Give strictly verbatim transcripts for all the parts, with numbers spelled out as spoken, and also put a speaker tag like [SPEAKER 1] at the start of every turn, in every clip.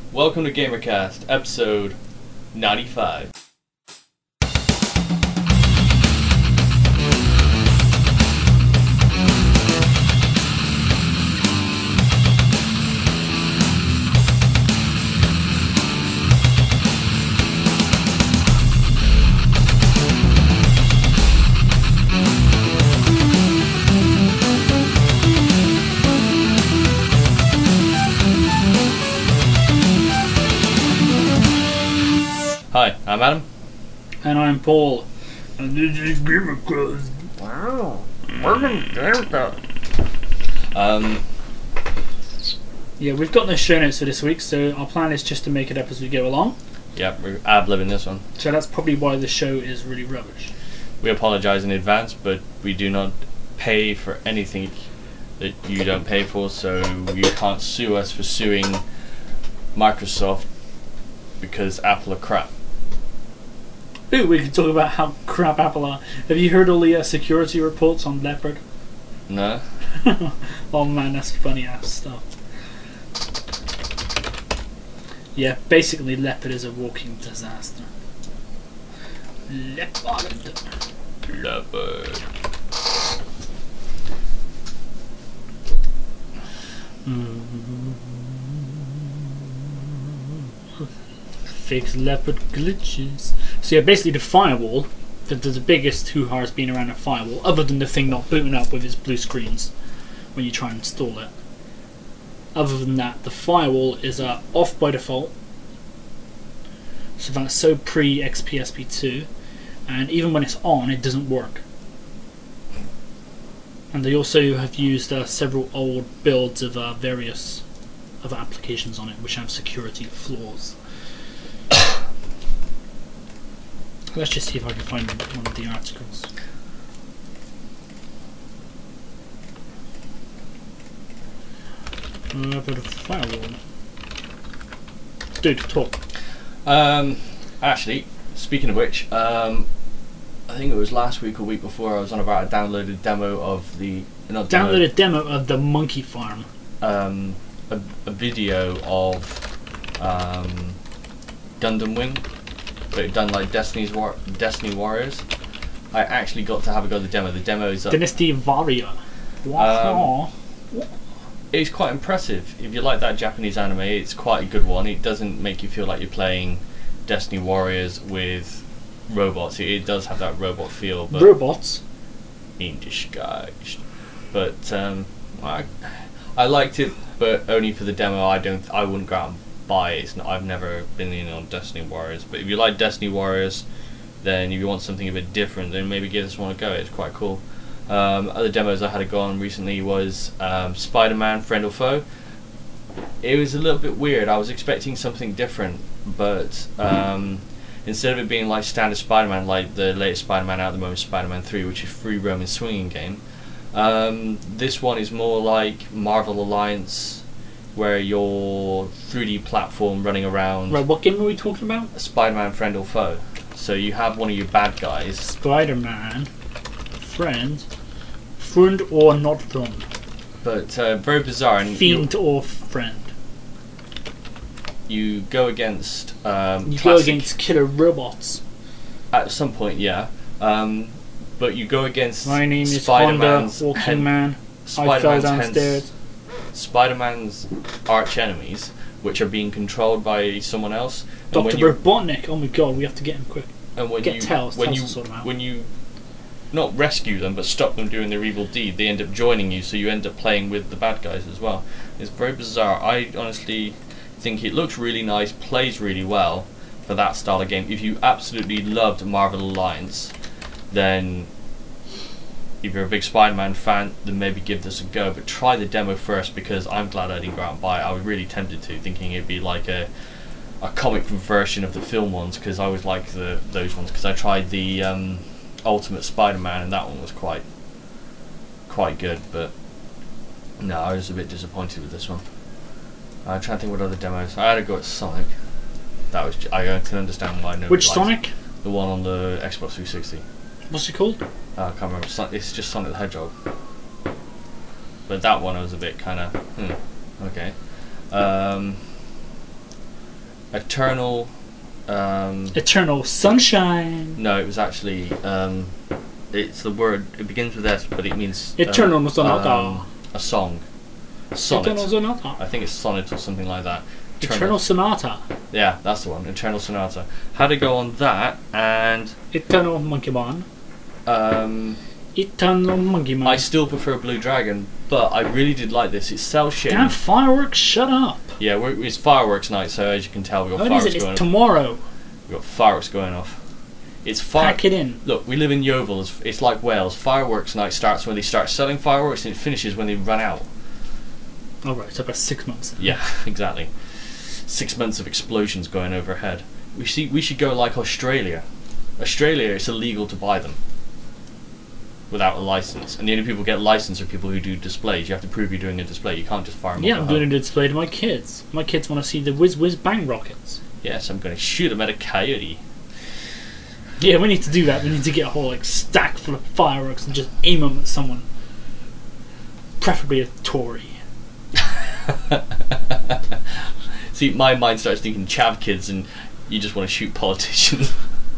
[SPEAKER 1] Welcome to GamerCast, episode ninety-five. Hi, I'm Adam.
[SPEAKER 2] And I'm Paul.
[SPEAKER 3] And this is GamerCast. Wow. Welcome to
[SPEAKER 1] Um,
[SPEAKER 2] Yeah, we've got no show notes for this week, so our plan is just to make it up as we go along.
[SPEAKER 1] yeah, we're ad-libbing this one.
[SPEAKER 2] So that's probably why the show is really rubbish.
[SPEAKER 1] We apologise in advance, but we do not pay for anything that you don't pay for, so you can't sue us for suing Microsoft because Apple are crap.
[SPEAKER 2] Ooh, we can talk about how crap Apple are. Have you heard all the uh, security reports on Leopard?
[SPEAKER 1] No?
[SPEAKER 2] Oh man, that's funny ass stuff. Yeah, basically Leopard is a walking disaster. Leopard.
[SPEAKER 1] Leopard.
[SPEAKER 2] Fix Leopard glitches. So yeah, basically the firewall, the, the, the biggest hoo-ha has been around a firewall, other than the thing not booting up with its blue screens when you try and install it. Other than that, the firewall is uh, off by default. So that's so pre-X P S P two, and even when it's on, it doesn't work. And they also have used uh, several old builds of uh, various other applications on it, which have security flaws. Let's just see if I can find one of the articles. Uh, but a firewall. Dude, talk.
[SPEAKER 1] Um, actually, speaking of which, um, I think it was last week or week before I was on about a downloaded demo of the... Not demo,
[SPEAKER 2] Download a demo of the Monkey Farm.
[SPEAKER 1] Um, a, a video of um, Gundam Wing. But it done like Destiny's War- Destiny Warriors. I actually got to have a go at the demo. The demo is up.
[SPEAKER 2] Dynasty Varia. Wow.
[SPEAKER 1] Um, it's quite impressive. If you like that Japanese anime, it's quite a good one. It doesn't make you feel like you're playing Destiny Warriors with robots. It, it does have that robot feel, but
[SPEAKER 2] Robots?
[SPEAKER 1] in disguise. But um, I, I liked it, but only for the demo. I don't. I wouldn't go out and buy it. It's not, I've never been in on Destiny Warriors, but if you like Destiny Warriors, then if you want something a bit different, then maybe give this one a go. It's quite cool. Um, other demos I had to go on recently was um, Spider-Man Friend or Foe. It was a little bit weird. I was expecting something different, but um, instead of it being like standard Spider-Man, like the latest Spider-Man out at the moment, Spider-Man three, which is free roaming swinging game, um, this one is more like Marvel Alliance, where you're three D platform running around.
[SPEAKER 2] Right, what game are we talking about?
[SPEAKER 1] Spider-Man Friend or Foe. So you have one of your bad guys.
[SPEAKER 2] Spider-Man, friend, friend or not friend?
[SPEAKER 1] But uh, very bizarre. And
[SPEAKER 2] Fiend or friend?
[SPEAKER 1] You go against um,
[SPEAKER 2] You go
[SPEAKER 1] classic,
[SPEAKER 2] against killer robots.
[SPEAKER 1] at some point, yeah. Um, but you go against
[SPEAKER 2] My name is Honda,
[SPEAKER 1] Spider-Man's
[SPEAKER 2] walking
[SPEAKER 1] hen-
[SPEAKER 2] man.
[SPEAKER 1] Spider-Man's
[SPEAKER 2] I fell
[SPEAKER 1] hens-
[SPEAKER 2] downstairs.
[SPEAKER 1] Spider-Man's arch enemies, which are being controlled by someone else. And
[SPEAKER 2] Doctor
[SPEAKER 1] when you-
[SPEAKER 2] Robotnik. Oh my god, we have to get him quick.
[SPEAKER 1] And when
[SPEAKER 2] Get
[SPEAKER 1] you,
[SPEAKER 2] Tails,
[SPEAKER 1] when
[SPEAKER 2] Tails
[SPEAKER 1] you,
[SPEAKER 2] will sort them out.
[SPEAKER 1] when you not rescue them, but stop them doing their evil deed, they end up joining you, so you end up playing with the bad guys as well. It's very bizarre. I honestly think it looks really nice, plays really well for that style of game. If you absolutely loved Marvel Alliance, then if you're a big Spider-Man fan, then maybe give this a go. But try the demo first, because I'm glad I didn't go out and buy it. I was really tempted to, thinking it'd be like a a comic version of the film ones, because I always like the those ones. Because I tried the um, Ultimate Spider-Man, and that one was quite quite good. But no, I was a bit disappointed with this one. I'm trying to think what other demos. I had to go at Sonic. That was j- I can understand why nobody
[SPEAKER 2] Which
[SPEAKER 1] likes
[SPEAKER 2] Sonic?
[SPEAKER 1] it. The one on the Xbox three sixty.
[SPEAKER 2] What's it called?
[SPEAKER 1] Uh, I can't remember. Son- It's just Sonic the Hedgehog. But that one I was a bit kind of, hmm, okay. Um, Eternal. Um,
[SPEAKER 2] Eternal Sunshine.
[SPEAKER 1] no, it was actually. Um, it's the word. It begins with S, but it means. um,
[SPEAKER 2] Eternal Sonata.
[SPEAKER 1] um, a song. A sonnet.
[SPEAKER 2] Eternal Sonata.
[SPEAKER 1] I think it's sonnet or something like that.
[SPEAKER 2] Eternal Sonata.
[SPEAKER 1] Yeah, that's the one. Eternal Sonata. Had to go on that, and
[SPEAKER 2] Eternal Monkey Man.
[SPEAKER 1] um,
[SPEAKER 2] Eternal Monkey Man.
[SPEAKER 1] I still prefer Blue Dragon, but I really did like this. It's cell shading.
[SPEAKER 2] Damn fireworks! Shut up.
[SPEAKER 1] Yeah, we're, it's fireworks night, so as you can tell, we've got
[SPEAKER 2] What is
[SPEAKER 1] fireworks
[SPEAKER 2] it? It's
[SPEAKER 1] going off.
[SPEAKER 2] tomorrow.
[SPEAKER 1] We've got fireworks going off. It's fire.
[SPEAKER 2] Pack it in.
[SPEAKER 1] Look, we live in Yeovil. It's, it's like Wales. Fireworks night starts when they start selling fireworks, and it finishes when they run out.
[SPEAKER 2] All right, so about six months.
[SPEAKER 1] Yeah, exactly. Six months of explosions going overhead. We see. We should go like Australia. Australia, it's illegal to buy them without a license, and the only people who get license are people who do displays. You have to prove you're doing a display. You can't just fire them.
[SPEAKER 2] Yeah,
[SPEAKER 1] off
[SPEAKER 2] I'm
[SPEAKER 1] at
[SPEAKER 2] doing
[SPEAKER 1] home.
[SPEAKER 2] a display to my kids. My kids want to see the whiz whiz bang rockets.
[SPEAKER 1] Yes, I'm going to shoot them at a coyote.
[SPEAKER 2] Yeah, we need to do that. We need to get a whole like stack full of fireworks and just aim them at someone, preferably a Tory.
[SPEAKER 1] See, my mind starts thinking chav kids, and you just want to shoot politicians.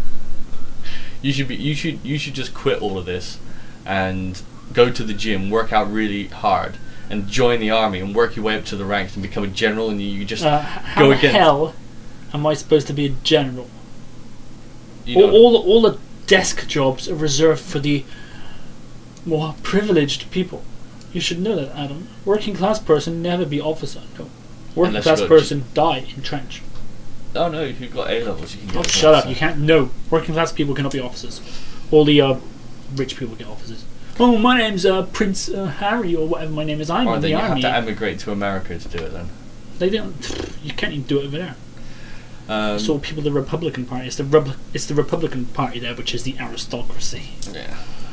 [SPEAKER 1] you should be. You should. You should just quit all of this, and go to the gym, work out really hard, and join the army, and work your way up to the ranks, and become a general. And you, you just
[SPEAKER 2] Uh, how
[SPEAKER 1] go
[SPEAKER 2] the
[SPEAKER 1] against.
[SPEAKER 2] hell am I supposed to be a general?
[SPEAKER 1] You
[SPEAKER 2] all,
[SPEAKER 1] know,
[SPEAKER 2] all, the, all the desk jobs are reserved for the more privileged people. You should know that, Adam. Working class person never be officer. No. Working
[SPEAKER 1] Unless
[SPEAKER 2] class
[SPEAKER 1] you got a
[SPEAKER 2] person die in trench.
[SPEAKER 1] oh no, if you've got A levels, you can get.
[SPEAKER 2] Oh,
[SPEAKER 1] as
[SPEAKER 2] shut
[SPEAKER 1] well,
[SPEAKER 2] up!
[SPEAKER 1] so-
[SPEAKER 2] You can't. No, working class people cannot be officers. All the uh, rich people get officers. Oh, my name's uh, Prince uh, Harry, or whatever my name is. I'm
[SPEAKER 1] Or
[SPEAKER 2] in
[SPEAKER 1] then
[SPEAKER 2] the
[SPEAKER 1] you
[SPEAKER 2] army.
[SPEAKER 1] have to emigrate to America to do it. Then.
[SPEAKER 2] They don't. You can't even do it over there.
[SPEAKER 1] Um,
[SPEAKER 2] It's all people. The Republican Party. It's the Rub- It's the Republican Party there, which is the aristocracy.
[SPEAKER 1] yeah.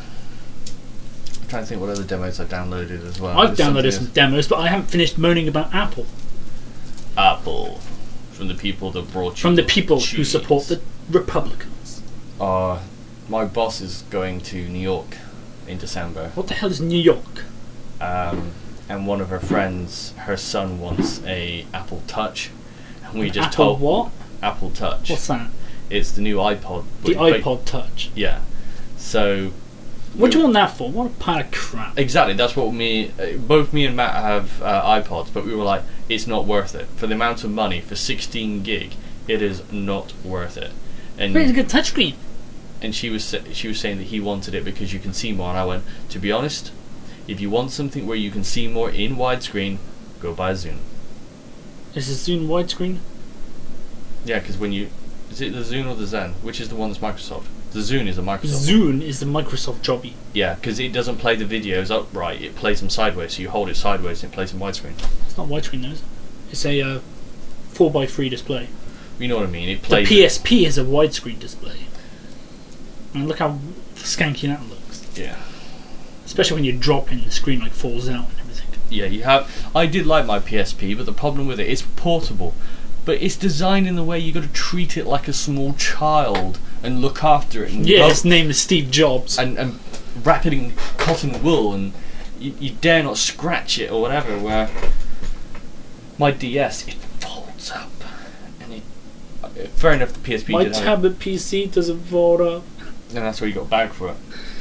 [SPEAKER 1] I'm trying to think what other demos I downloaded as well.
[SPEAKER 2] I've
[SPEAKER 1] There's
[SPEAKER 2] downloaded
[SPEAKER 1] something
[SPEAKER 2] some demos, but I haven't finished moaning about Apple.
[SPEAKER 1] else. Apple, from the people that brought you.
[SPEAKER 2] From the people who
[SPEAKER 1] cheese.
[SPEAKER 2] support the Republicans.
[SPEAKER 1] Uh, my boss is going to New York in December,
[SPEAKER 2] What the hell is New York?
[SPEAKER 1] um, and one of her friends, her son wants a Apple Touch, and we just
[SPEAKER 2] Apple
[SPEAKER 1] told
[SPEAKER 2] what?
[SPEAKER 1] Apple Touch.
[SPEAKER 2] What's that?
[SPEAKER 1] It's the new iPod.
[SPEAKER 2] The
[SPEAKER 1] but- but-
[SPEAKER 2] iPod Touch.
[SPEAKER 1] Yeah. So.
[SPEAKER 2] What do
[SPEAKER 1] we-
[SPEAKER 2] you want that for? What a pile of crap.
[SPEAKER 1] Exactly, that's what me, uh, both me and Matt have uh, iPods, but we were like, it's not worth it for the amount of money for sixteen gig. It is not worth it. And
[SPEAKER 2] But it's a good touchscreen.
[SPEAKER 1] and she was sa- she was saying that he wanted it because you can see more, and I went, to be honest, if you want something where you can see more in widescreen, go buy a Zune.
[SPEAKER 2] Is it Zune widescreen?
[SPEAKER 1] Yeah, because when you, is it the Zune or the Zen? Which is the one that's Microsoft? The Zune is a Microsoft.
[SPEAKER 2] Zune is the Microsoft jobby.
[SPEAKER 1] Yeah, because it doesn't play the videos upright; it plays them sideways. So you hold it sideways and it plays them widescreen.
[SPEAKER 2] It's not widescreen though, is it? It's a uh, four by three display.
[SPEAKER 1] You know what I mean? It
[SPEAKER 2] The
[SPEAKER 1] plays.
[SPEAKER 2] P S P is a widescreen display. And look how skanky that looks.
[SPEAKER 1] Yeah.
[SPEAKER 2] Especially when you drop in, the screen like falls out and everything.
[SPEAKER 1] Yeah, you have. I did like my P S P, but the problem with it, it's portable, but it's designed in the way you got to treat it like a small child and look after it. And
[SPEAKER 2] Yeah,
[SPEAKER 1] rub-
[SPEAKER 2] its name is Steve Jobs.
[SPEAKER 1] and, and wrap it in cotton wool, and you, you dare not scratch it or whatever. Where my D S, it folds up, and it. uh, Fair enough, the P S P
[SPEAKER 2] My
[SPEAKER 1] did have it,
[SPEAKER 2] tablet P C doesn't fold up.
[SPEAKER 1] and that's why you got a bag for it.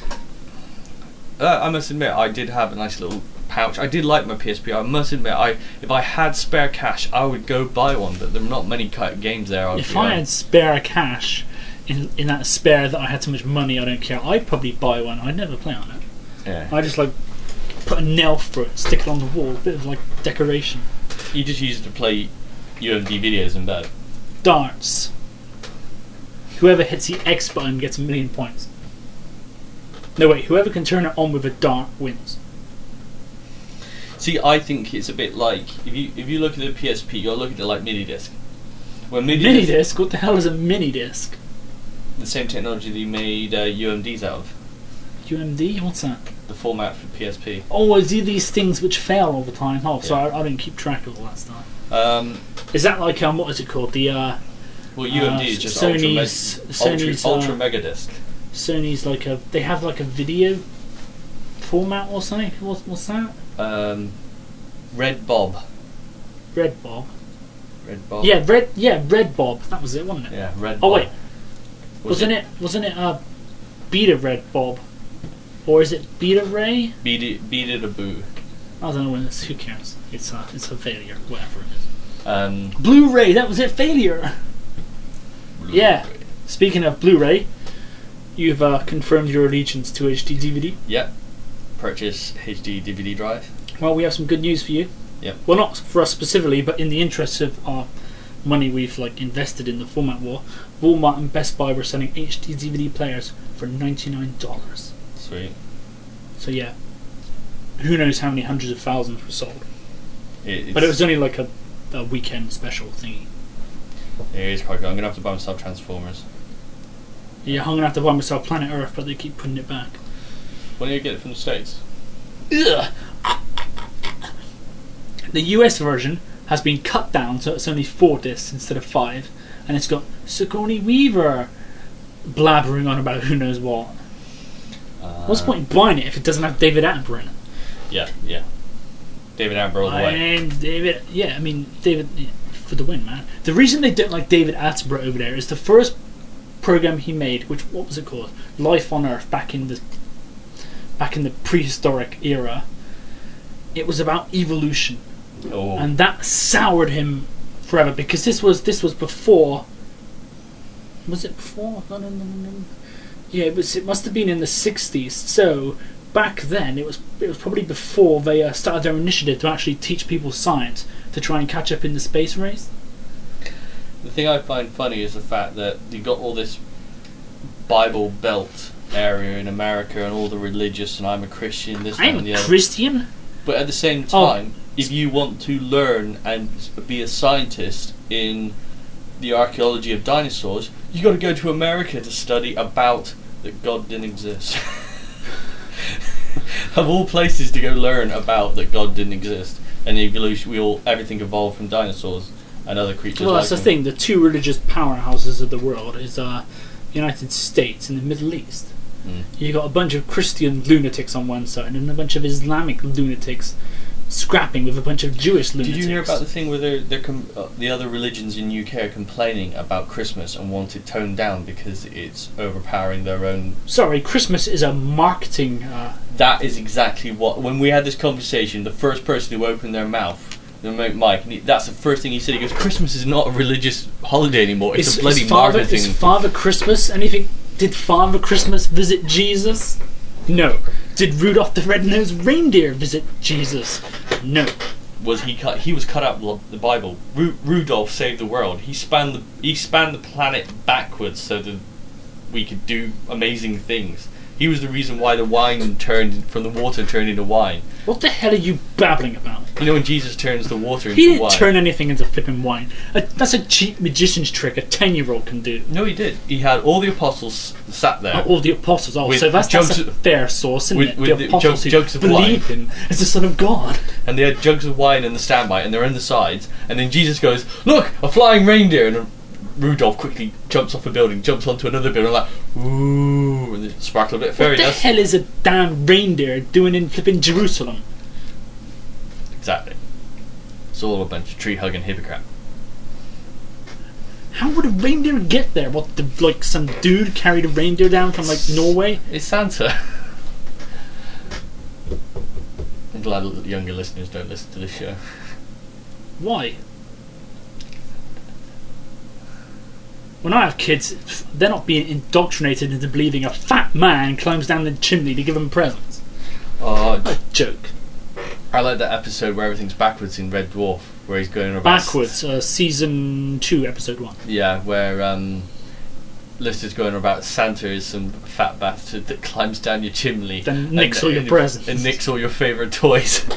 [SPEAKER 1] Uh, I must admit, I did have a nice little pouch. I did like my P S P. I must admit, I if I had spare cash, I would go buy one. But there are not many ki- games there. I would
[SPEAKER 2] If
[SPEAKER 1] be
[SPEAKER 2] I
[SPEAKER 1] like-
[SPEAKER 2] had spare cash, in in that spare that I had so much money, I don't care. I'd probably buy one. I'd never play on it.
[SPEAKER 1] yeah.
[SPEAKER 2] I just like put a nail through it, stick it on the wall, a bit of like decoration.
[SPEAKER 1] You just use it to play U M D videos in bed.
[SPEAKER 2] Darts. Whoever hits the X button gets a million points. No wait, whoever can turn it on with a dart wins.
[SPEAKER 1] See, I think it's a bit like if you if you look at the P S P, you're looking at it like mini disc. When mini,
[SPEAKER 2] Mini
[SPEAKER 1] disc,
[SPEAKER 2] disc? What the hell is a mini disc?
[SPEAKER 1] the same technology they made uh, U M Ds out of,
[SPEAKER 2] U M D? What's that?
[SPEAKER 1] the format for P S P.
[SPEAKER 2] Oh, is it these things which fail all the time? Oh, sorry,
[SPEAKER 1] Yeah.
[SPEAKER 2] I, I don't keep track of all that stuff.
[SPEAKER 1] Um,
[SPEAKER 2] Is that like um, what is it called? The uh,
[SPEAKER 1] well, U M D
[SPEAKER 2] Uh,
[SPEAKER 1] is just
[SPEAKER 2] Sony's-
[SPEAKER 1] ultra, meg-
[SPEAKER 2] Sony's,
[SPEAKER 1] ultra,
[SPEAKER 2] uh,
[SPEAKER 1] ultra mega disc.
[SPEAKER 2] Sony's like a they have like a video format or something. What's what's that?
[SPEAKER 1] Um, Red Bob.
[SPEAKER 2] Red Bob.
[SPEAKER 1] Red Bob.
[SPEAKER 2] Yeah, Red. Yeah, Red Bob. That was it, wasn't it?
[SPEAKER 1] Yeah, Red
[SPEAKER 2] Oh
[SPEAKER 1] Bob.
[SPEAKER 2] wait,
[SPEAKER 1] Was
[SPEAKER 2] wasn't it? Wasn't it uh, Beta Red Bob, or is it Beta Ray?
[SPEAKER 1] Beat it, beat it a boo.
[SPEAKER 2] I don't know when it's. Who cares? It's a. It's a failure. Whatever it is.
[SPEAKER 1] Um,
[SPEAKER 2] Blu-ray. That was it. Failure. Yeah. Speaking of Blu-ray, you've uh, confirmed your allegiance to H D D V D.
[SPEAKER 1] Yep. Purchase H D D V D drive.
[SPEAKER 2] Well, we have some good news for you.
[SPEAKER 1] Yep.
[SPEAKER 2] Well, not for us specifically, but in the interest of our money we've like invested in the format war, Walmart and Best Buy were selling H D D V D players for ninety-nine dollars.
[SPEAKER 1] Sweet.
[SPEAKER 2] So yeah, who knows how many hundreds of thousands were sold?
[SPEAKER 1] It,
[SPEAKER 2] But it was only like a, a weekend special thingy.
[SPEAKER 1] It is quite good. I'm gonna have to buy myself Transformers.
[SPEAKER 2] Yeah, I'm gonna have to buy myself Planet Earth, but they keep putting it back.
[SPEAKER 1] When do you get it from the States?
[SPEAKER 2] Ugh. The U S version has been cut down, so it's only four discs instead of five, and it's got Sigourney Weaver blabbering on about who knows what.
[SPEAKER 1] Uh,
[SPEAKER 2] What's the point in buying it if it doesn't have David Attenborough in it?
[SPEAKER 1] Yeah, yeah. David Attenborough all the way.
[SPEAKER 2] And David, yeah, I mean David yeah, for the win, man. The reason they don't like David Attenborough over there is the first program he made, which what was it called? Life on Earth, back in the back in the prehistoric era. It was about evolution.
[SPEAKER 1] Oh.
[SPEAKER 2] And that soured him forever because this was this was before. Was it before? No, no, no, no, no. Yeah, it was. It must have been in the sixties. So back then, it was it was probably before they uh, started their initiative to actually teach people science to try and catch up in the space race.
[SPEAKER 1] The thing I find funny is the fact that you got all this Bible Belt area in America and all the religious and I'm a Christian, this, that,
[SPEAKER 2] I'm
[SPEAKER 1] and the
[SPEAKER 2] a
[SPEAKER 1] other.
[SPEAKER 2] Christian.
[SPEAKER 1] But at the same
[SPEAKER 2] Oh.
[SPEAKER 1] time, if you want to learn and be a scientist in the archaeology of dinosaurs, you got to go to America to study about that God didn't exist. Of all places to go learn about that God didn't exist and evolution, we all everything evolved from dinosaurs and other creatures.
[SPEAKER 2] Well,
[SPEAKER 1] like
[SPEAKER 2] that's the
[SPEAKER 1] them.
[SPEAKER 2] thing. The two religious powerhouses of the world is uh, United States and the Middle East.
[SPEAKER 1] Mm.
[SPEAKER 2] You got a bunch of Christian lunatics on one side and a bunch of Islamic lunatics scrapping with a bunch of Jewish lunatics.
[SPEAKER 1] Did you hear about the thing where they're, they're com- uh, the other religions in U K are complaining about Christmas and want it toned down because it's overpowering their own?
[SPEAKER 2] Sorry, Christmas is a marketing. Uh,
[SPEAKER 1] That is exactly what. When we had this conversation, the first person who opened their mouth, the Mike, and he, that's the first thing he said. He goes, "Christmas is not a religious holiday anymore. It's
[SPEAKER 2] is,
[SPEAKER 1] a bloody
[SPEAKER 2] is Father,
[SPEAKER 1] marketing."
[SPEAKER 2] Is Father Christmas anything? Did Father Christmas visit Jesus? No. Did Rudolph the Red-Nosed Reindeer visit Jesus? No.
[SPEAKER 1] Was he cut? He was cut out of the Bible. Ru- Rudolph saved the world. He spanned the he spanned the planet backwards so that we could do amazing things. He was the reason why the wine turned from the water turned into wine.
[SPEAKER 2] What the hell are you babbling about?
[SPEAKER 1] You know when Jesus turns the water into
[SPEAKER 2] He didn't
[SPEAKER 1] wine.
[SPEAKER 2] turn anything into flipping wine. Uh, that's a cheap magician's trick a ten-year-old can do.
[SPEAKER 1] No, he did. He had all the apostles sat there.
[SPEAKER 2] Uh, all the apostles. Oh,
[SPEAKER 1] With
[SPEAKER 2] so that's, that's
[SPEAKER 1] jugs
[SPEAKER 2] a
[SPEAKER 1] of-
[SPEAKER 2] fair source, isn't
[SPEAKER 1] with-
[SPEAKER 2] it?
[SPEAKER 1] with
[SPEAKER 2] the
[SPEAKER 1] the
[SPEAKER 2] apostles
[SPEAKER 1] jug-
[SPEAKER 2] who
[SPEAKER 1] jugs of
[SPEAKER 2] believe him as the Son of God.
[SPEAKER 1] And they had jugs of wine in the standby, and they're in the sides. And then Jesus goes, "Look, a flying reindeer!" And Rudolph quickly jumps off a building, jumps onto another building, like, ooh, and the sparkle bit of fairy
[SPEAKER 2] What the
[SPEAKER 1] dust.
[SPEAKER 2] hell is a damn reindeer doing in flipping Jerusalem?
[SPEAKER 1] Exactly. It's all a bunch of tree hugging hypocrite.
[SPEAKER 2] How would a reindeer get there? What, the, like some dude carried a reindeer down from like Norway?
[SPEAKER 1] It's Santa. I'm glad younger listeners don't listen to this show.
[SPEAKER 2] Why? When I have kids, they're not being indoctrinated into believing a fat man climbs down the chimney to give them presents.
[SPEAKER 1] Oh,
[SPEAKER 2] A joke.
[SPEAKER 1] I like that episode where everything's backwards in Red Dwarf, where he's going about
[SPEAKER 2] Backwards, uh, season two, episode one.
[SPEAKER 1] Yeah, where um, Lister's going about Santa is some fat bastard that climbs down your chimney,
[SPEAKER 2] Then nicks all your
[SPEAKER 1] and,
[SPEAKER 2] presents.
[SPEAKER 1] and nicks all your favourite toys.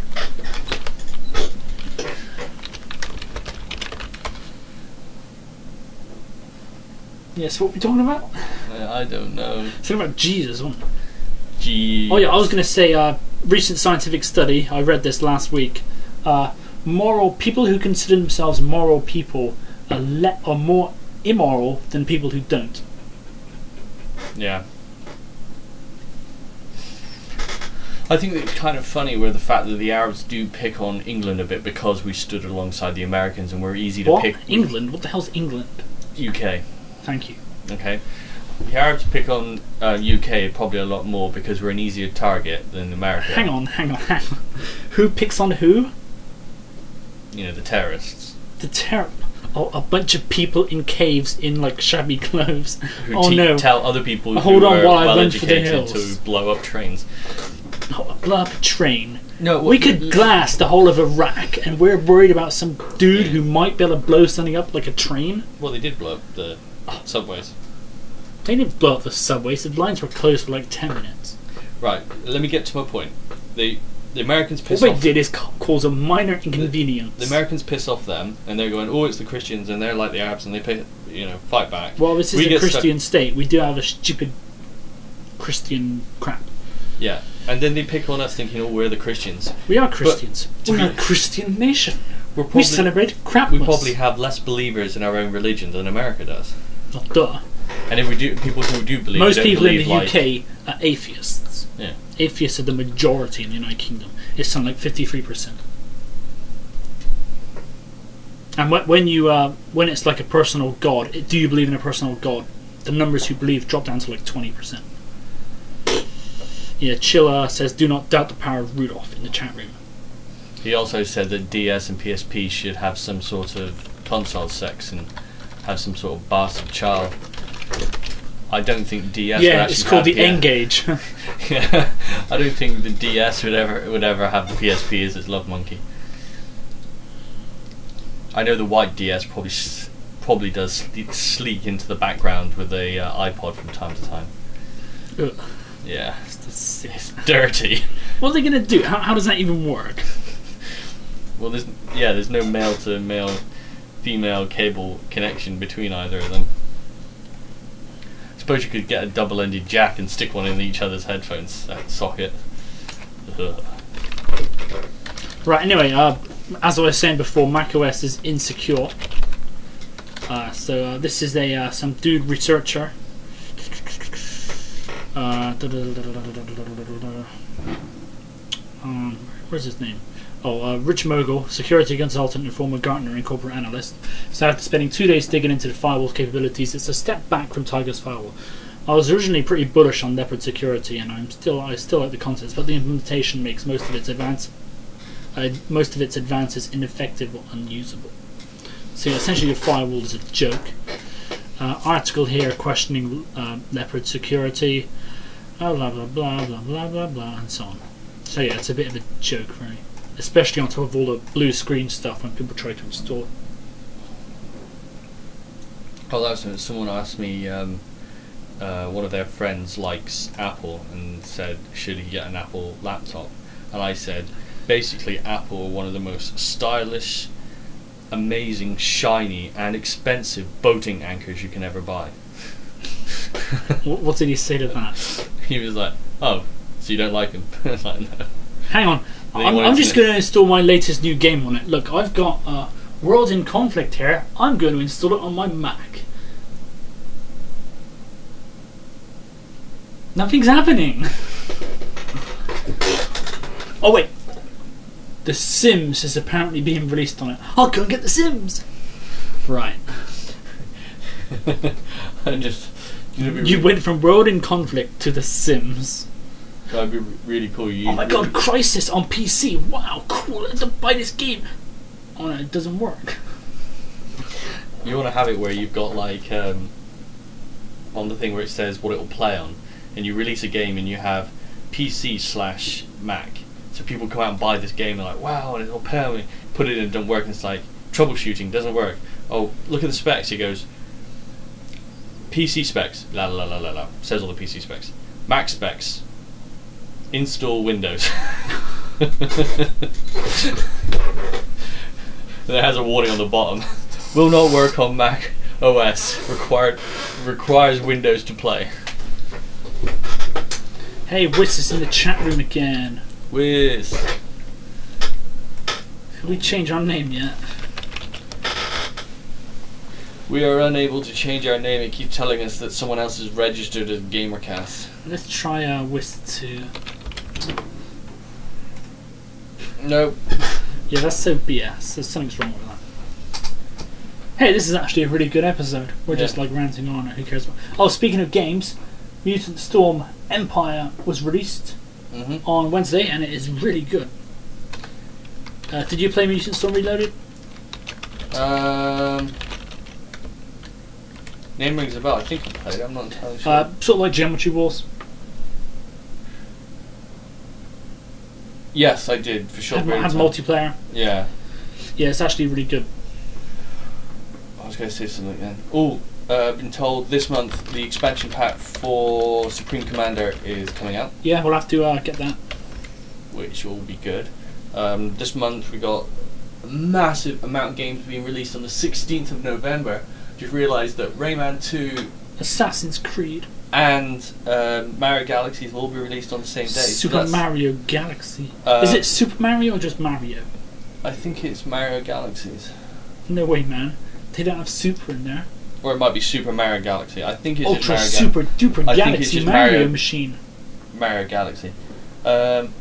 [SPEAKER 2] Yes, what are we talking about?
[SPEAKER 1] Uh, I don't know.
[SPEAKER 2] Something about Jesus, wasn't it?
[SPEAKER 1] Gee.
[SPEAKER 2] Oh yeah, I was going to say, uh, recent scientific study, I read this last week, uh, moral, people who consider themselves moral people are, le- are more immoral than people who don't.
[SPEAKER 1] Yeah. I think it's kind of funny where the fact that the Arabs do pick on England a bit because we stood alongside the Americans and we're easy to
[SPEAKER 2] What?
[SPEAKER 1] pick.
[SPEAKER 2] England? What the hell's England?
[SPEAKER 1] U K.
[SPEAKER 2] Thank you.
[SPEAKER 1] Okay. The Arabs pick on uh, U K probably a lot more because we're an easier target than America.
[SPEAKER 2] Hang on, hang on, hang on. Who picks on who?
[SPEAKER 1] You know, the terrorists.
[SPEAKER 2] The ter- Oh, a bunch of people in caves in like shabby clothes.
[SPEAKER 1] Who
[SPEAKER 2] Oh
[SPEAKER 1] te-
[SPEAKER 2] no.
[SPEAKER 1] tell other people
[SPEAKER 2] Hold
[SPEAKER 1] who
[SPEAKER 2] on
[SPEAKER 1] are
[SPEAKER 2] while I
[SPEAKER 1] well
[SPEAKER 2] run for the
[SPEAKER 1] educated
[SPEAKER 2] hills.
[SPEAKER 1] to blow up trains.
[SPEAKER 2] Oh, blow up a train.
[SPEAKER 1] No,
[SPEAKER 2] We could glass the whole of Iraq, and we're worried about some dude who might be able to blow something up like a train.
[SPEAKER 1] Well, they did blow up the subways.
[SPEAKER 2] They didn't blow up the subways. The lines were closed for like ten minutes.
[SPEAKER 1] Right. Let me get to my point. The the Americans
[SPEAKER 2] All
[SPEAKER 1] piss
[SPEAKER 2] they
[SPEAKER 1] off.
[SPEAKER 2] did is ca- cause a minor inconvenience.
[SPEAKER 1] The Americans piss off them, and they're going, "Oh, it's the Christians," and they're like the Arabs, and they pay, you know, fight back.
[SPEAKER 2] well, this is
[SPEAKER 1] We
[SPEAKER 2] a
[SPEAKER 1] get
[SPEAKER 2] Christian state. We do have a stupid Christian crap.
[SPEAKER 1] Yeah, and then they pick on us, thinking, "Oh, we're the Christians."
[SPEAKER 2] We are Christians.
[SPEAKER 1] to
[SPEAKER 2] We're
[SPEAKER 1] be-
[SPEAKER 2] a Christian nation.
[SPEAKER 1] We're
[SPEAKER 2] We
[SPEAKER 1] probably,
[SPEAKER 2] celebrate crapmas.
[SPEAKER 1] we probably have less believers in our own religion than America does.
[SPEAKER 2] Not duh.
[SPEAKER 1] And if we do, people who do believe,
[SPEAKER 2] Most
[SPEAKER 1] don't
[SPEAKER 2] people in
[SPEAKER 1] believe
[SPEAKER 2] the
[SPEAKER 1] like,
[SPEAKER 2] U K are atheists.
[SPEAKER 1] Yeah.
[SPEAKER 2] Atheists are the majority in the United Kingdom. It's something like fifty-three percent. And wh- when you uh, when it's like a personal god, it, do you believe in a personal god? The numbers who believe drop down to like twenty percent. Yeah, Chilla says, "Do not doubt the power of Rudolph" in the chat room.
[SPEAKER 1] He also said that D S and P S P should have some sort of console sex and have some sort of bastard child. I don't think D S would
[SPEAKER 2] yeah,
[SPEAKER 1] actually
[SPEAKER 2] it's called
[SPEAKER 1] have
[SPEAKER 2] the N-Gage.
[SPEAKER 1] Yeah, I don't think the D S would ever would ever have the P S P as its love monkey. I know the white D S probably s- probably does sle- sleek into the background with a uh, iPod from time to time.
[SPEAKER 2] Ugh,
[SPEAKER 1] Yeah,
[SPEAKER 2] it's disgusting.
[SPEAKER 1] dirty.
[SPEAKER 2] What are they going to do? How, how does that even work?
[SPEAKER 1] Well, there's yeah, there's no male to male, female cable connection between either of them. Suppose you could get a double-ended jack and stick one in each other's headphones that socket. Ugh.
[SPEAKER 2] Right, anyway, uh, as I was saying before, macOS is insecure. Uh, so uh, this is a uh, some dude researcher. Uh, um, where's his name? Oh, uh, Rich Mogul, security consultant and former Gartner and corporate analyst. So after spending two days digging into the firewall's capabilities, it's a step back from Tiger's firewall. I was originally pretty bullish on Leopard security, and I'm still I still like the concepts, but the implementation makes most of its advance uh, most of its advances ineffective or unusable. So yeah, essentially, your firewall is a joke. Uh, article here questioning uh, Leopard security, uh, blah blah blah blah blah blah blah, and so on. So yeah, it's a bit of a joke, really, especially on top of all the blue screen stuff when people try to install it.
[SPEAKER 1] Oh, that was someone asked me. Um, uh, one of their friends likes Apple and said, should he get an Apple laptop? And I said, basically, Apple are one of the most stylish, amazing, shiny, and expensive boating anchors you can ever buy.
[SPEAKER 2] What, what did he say to that?
[SPEAKER 1] He was like, "Oh, so you don't like them?" I was like, "No."
[SPEAKER 2] Hang on,
[SPEAKER 1] Then he
[SPEAKER 2] I'm,
[SPEAKER 1] wanted
[SPEAKER 2] I'm
[SPEAKER 1] to
[SPEAKER 2] just
[SPEAKER 1] know-
[SPEAKER 2] going to install my latest new game on it. Look, I've got uh, World in Conflict here. I'm going to install it on my Mac. Nothing's happening. Oh wait, The Sims is apparently being released on it. I'll go and get The Sims. Right.
[SPEAKER 1] I just, you know, it'd be
[SPEAKER 2] You
[SPEAKER 1] re-
[SPEAKER 2] went from World in Conflict to The Sims.
[SPEAKER 1] That'd be really cool. You
[SPEAKER 2] Oh my god, Crisis on P C. Wow, cool. Let's buy this game. Oh no, it doesn't work.
[SPEAKER 1] You want to have it where you've got like um, on the thing where it says what it will play on, and you release a game and you have P C slash Mac. So people come out and buy this game and they're like, wow, and it'll play on it. Put it in, it doesn't work. And it's like troubleshooting doesn't work. Oh, look at the specs. He goes, P C specs. La la la la la. Says all the P C specs. Mac specs. Install Windows. And it has a warning on the bottom. Will not work on Mac O S. Required requires Windows to play.
[SPEAKER 2] Hey, Wiss is in the chat room again.
[SPEAKER 1] Whiz.
[SPEAKER 2] Have we changed our name yet?
[SPEAKER 1] We are unable to change our name. It keeps telling us that someone else is registered as Gamercast.
[SPEAKER 2] Let's try uh, Wiss to
[SPEAKER 1] Nope.
[SPEAKER 2] Yeah, that's so B S. There's something's wrong with that. Hey, this is actually a really good episode. We're
[SPEAKER 1] Yeah.
[SPEAKER 2] just like ranting on. Who cares? About... Oh, speaking of games, Mutant Storm Empire was released
[SPEAKER 1] Mm-hmm.
[SPEAKER 2] on Wednesday, and it is really good. Uh, did you play Mutant Storm Reloaded?
[SPEAKER 1] Um, name rings a bell. I think I played it. I'm not entirely sure.
[SPEAKER 2] Uh, sort of like Geometry Wars.
[SPEAKER 1] yes, I did for sure.
[SPEAKER 2] Had, had multiplayer.
[SPEAKER 1] Yeah.
[SPEAKER 2] Yeah, it's actually really good.
[SPEAKER 1] I was going to say something then. Oh, uh, I've been told this month the expansion pack for Supreme Commander is coming out,
[SPEAKER 2] Yeah, we'll have to uh, get that.
[SPEAKER 1] which will be good. Um, this month we got a massive amount of games being released on the sixteenth of November. Just realised that Rayman two
[SPEAKER 2] Assassin's Creed.
[SPEAKER 1] and um, Mario Galaxies will all be released on the same day. So
[SPEAKER 2] Super
[SPEAKER 1] that's-
[SPEAKER 2] Mario Galaxy.
[SPEAKER 1] Uh,
[SPEAKER 2] is it Super Mario or just Mario?
[SPEAKER 1] I think it's Mario Galaxies.
[SPEAKER 2] No way, man. They don't have Super in there.
[SPEAKER 1] Or it might be Super Mario Galaxy. I think it's just
[SPEAKER 2] Ultra
[SPEAKER 1] Mario, Ga-
[SPEAKER 2] Super Duper
[SPEAKER 1] I think it's
[SPEAKER 2] Galaxy
[SPEAKER 1] just
[SPEAKER 2] Mario,
[SPEAKER 1] Mario-
[SPEAKER 2] Machine.
[SPEAKER 1] Mario Galaxy. Um,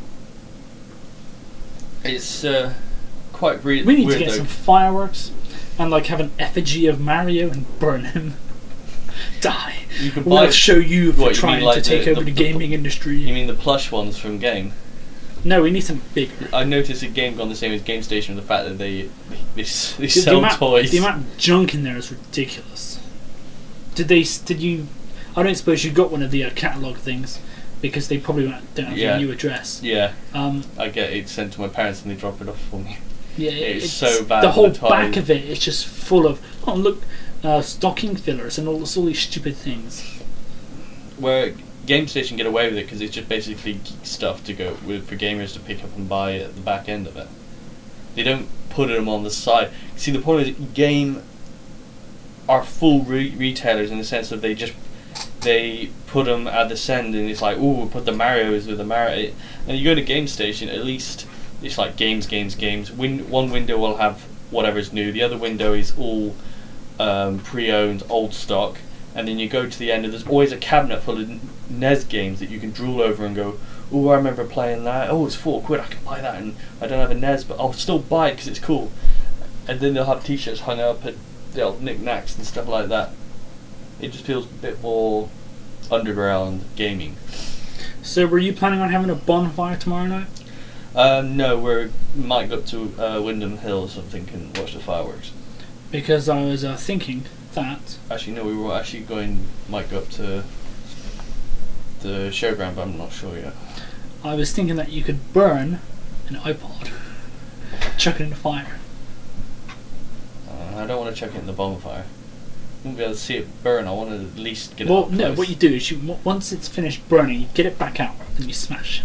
[SPEAKER 1] it's uh, quite re-
[SPEAKER 2] We need
[SPEAKER 1] weird
[SPEAKER 2] to get
[SPEAKER 1] though.
[SPEAKER 2] some fireworks and like have an effigy of Mario and burn him. Die.
[SPEAKER 1] You could
[SPEAKER 2] We'll
[SPEAKER 1] buy.
[SPEAKER 2] show you for
[SPEAKER 1] What, you
[SPEAKER 2] trying
[SPEAKER 1] mean like
[SPEAKER 2] to take
[SPEAKER 1] the-
[SPEAKER 2] over
[SPEAKER 1] the-
[SPEAKER 2] the,
[SPEAKER 1] the-
[SPEAKER 2] gaming industry.
[SPEAKER 1] You mean the plush ones from Game?
[SPEAKER 2] No, we need something bigger.
[SPEAKER 1] I noticed at Game gone the same as Game Station with the fact that they they, they, they
[SPEAKER 2] The-
[SPEAKER 1] sell
[SPEAKER 2] the amount,
[SPEAKER 1] toys.
[SPEAKER 2] The amount of junk in there is ridiculous. Did they? s- Did you? I don't suppose you got one of the uh, catalog things because they probably won't- don't have
[SPEAKER 1] Yeah.
[SPEAKER 2] your new address.
[SPEAKER 1] Yeah,
[SPEAKER 2] Um,
[SPEAKER 1] I get it sent to my parents and they drop it off for me.
[SPEAKER 2] yeah,
[SPEAKER 1] It's
[SPEAKER 2] it's
[SPEAKER 1] so bad
[SPEAKER 2] The
[SPEAKER 1] with
[SPEAKER 2] whole
[SPEAKER 1] the toys.
[SPEAKER 2] back of it is just full of oh look, uh, stocking fillers and all, this- all these stupid things.
[SPEAKER 1] Where Game Station get away with it because it's just basically geek stuff to go with for gamers to pick up and buy at the back end of it. They don't put them on the side. See, the point is, Game are full re- retailers in the sense that they just they put them at this end and it's like, ooh, we'll put the Mario's with the Mario. And you go to Game Station, at least it's like games, games, games. Win- one window will have whatever's new. The other window is all um, pre-owned, old stock. And then you go to the end and there's always a cabinet full of N E S games that you can drool over and go, oh, I remember playing that. Oh, it's four quid, I can buy that. And I don't have a N E S, but I'll still buy it because it's cool. And then they'll have t-shirts hung up and they'll knick-knacks and stuff like that. It just feels a bit more underground gaming.
[SPEAKER 2] So, were you planning on having a bonfire tomorrow night?
[SPEAKER 1] Um, no, we're might go up to uh, Wyndham Hill or something and watch the fireworks.
[SPEAKER 2] Because I was uh, thinking that
[SPEAKER 1] Actually, no, we were actually going, might go up to the showground, but I'm not sure yet.
[SPEAKER 2] I was thinking that you could burn an iPod, chuck it in the fire.
[SPEAKER 1] Uh, I don't want to chuck it in the bonfire. I won't be able to see it burn. I want to at least get it
[SPEAKER 2] Well,
[SPEAKER 1] up
[SPEAKER 2] no.
[SPEAKER 1] close.
[SPEAKER 2] What you do is you w- once it's finished burning, you get it back out and you smash it.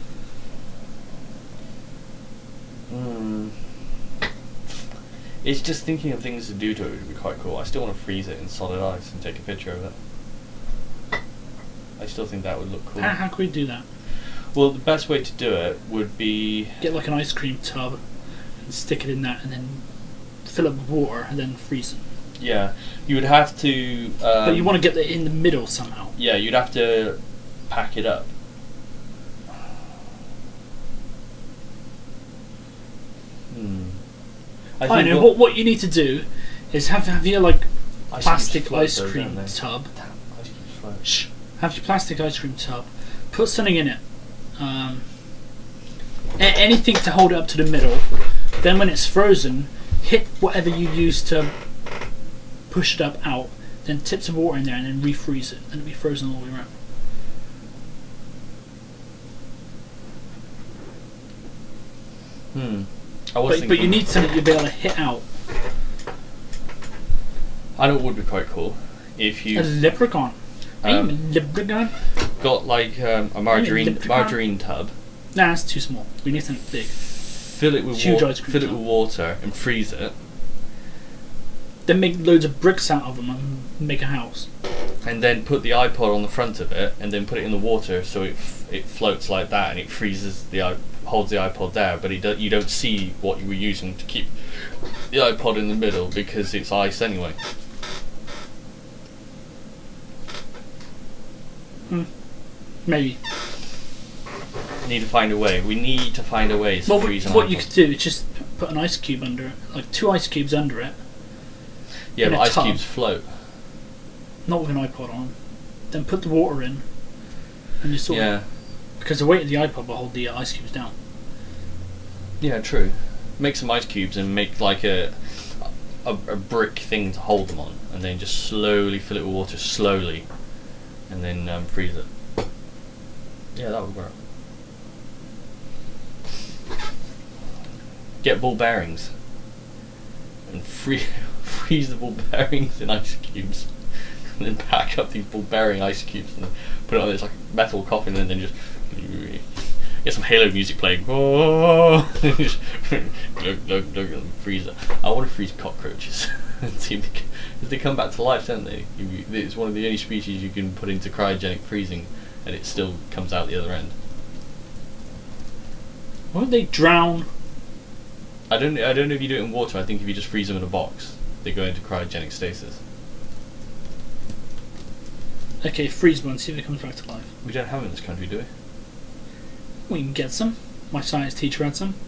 [SPEAKER 1] Hmm. It's just thinking of things to do to it would be quite cool. I still want to freeze it in solid ice and take a picture of it. I still think that would look cool.
[SPEAKER 2] How, how can we do that?
[SPEAKER 1] Well, the best way to do it would be
[SPEAKER 2] Get like an ice cream tub and stick it in that, and then fill it with water and then freeze it.
[SPEAKER 1] yeah. You would have to. Um,
[SPEAKER 2] But you want to get it in the middle somehow.
[SPEAKER 1] Yeah, you'd have to pack it up. Hmm.
[SPEAKER 2] I,
[SPEAKER 1] think
[SPEAKER 2] know.
[SPEAKER 1] what-
[SPEAKER 2] What what you need to do is have have your like
[SPEAKER 1] Ice
[SPEAKER 2] plastic
[SPEAKER 1] cubes float
[SPEAKER 2] ice
[SPEAKER 1] though,
[SPEAKER 2] cream
[SPEAKER 1] don't they?
[SPEAKER 2] tub.
[SPEAKER 1] Damn, ice cubes float.
[SPEAKER 2] Shh. Have your plastic ice cream tub. Put something in it. Um, a- anything to hold it up to the middle. Then when it's frozen, hit whatever you use to push it up out. Then tip some water in there and then refreeze it, and it'll be frozen all the way around.
[SPEAKER 1] Hmm. I was
[SPEAKER 2] But,
[SPEAKER 1] thinking.
[SPEAKER 2] but you need something you'll be able to hit out.
[SPEAKER 1] I know it would be quite cool if you
[SPEAKER 2] A leprechaun.
[SPEAKER 1] Um,
[SPEAKER 2] Hey, leprechaun.
[SPEAKER 1] got like um, a margarine
[SPEAKER 2] leprechaun?
[SPEAKER 1] margarine tub,
[SPEAKER 2] Nah, that's too small. We need something big.
[SPEAKER 1] fill it with
[SPEAKER 2] Huge
[SPEAKER 1] wa-
[SPEAKER 2] ice cream
[SPEAKER 1] fill it
[SPEAKER 2] tub.
[SPEAKER 1] with water and freeze it,
[SPEAKER 2] Then make loads of bricks out of them and make a house.
[SPEAKER 1] and then put the iPod on the front of it, and then put it in the water so it f- it floats like that, and it freezes the i- holds the iPod there, but it do- you don't see what you were using to keep the iPod in the middle because it's ice anyway.
[SPEAKER 2] Maybe.
[SPEAKER 1] need to find a way. We need to find a way to
[SPEAKER 2] Well,
[SPEAKER 1] freeze an
[SPEAKER 2] what you
[SPEAKER 1] iPod.
[SPEAKER 2] could do is just p- put an ice cube under it, like two ice cubes under it,
[SPEAKER 1] Yeah,
[SPEAKER 2] in
[SPEAKER 1] but
[SPEAKER 2] a
[SPEAKER 1] ice
[SPEAKER 2] tub.
[SPEAKER 1] cubes float.
[SPEAKER 2] not with an iPod on. Then put the water in, and you sort
[SPEAKER 1] Yeah.
[SPEAKER 2] of, because the weight of the iPod will hold the uh, ice cubes down.
[SPEAKER 1] Yeah, true. Make some ice cubes and make like a, a a brick thing to hold them on, and then just slowly fill it with water, slowly, and then um, freeze it. Yeah, that would work. Get ball bearings and free, freeze the ball bearings in ice cubes, and then pack up these ball bearing ice cubes and put it on this like metal coffin, and then just get some Halo music playing. Oh, just glug, glug, glug, and freeze it. I want to freeze cockroaches and see if they, c- if they come back to life, don't they? You- It's one of the only species you can put into cryogenic freezing, and it still comes out the other end.
[SPEAKER 2] Won't they drown?
[SPEAKER 1] I don't. I don't know if you do it in water. I think if you just freeze them in a box, they go into cryogenic stasis.
[SPEAKER 2] Okay, freeze one, see if it comes back to life.
[SPEAKER 1] We don't have them in this country, do we?
[SPEAKER 2] We can get some. My science teacher had some.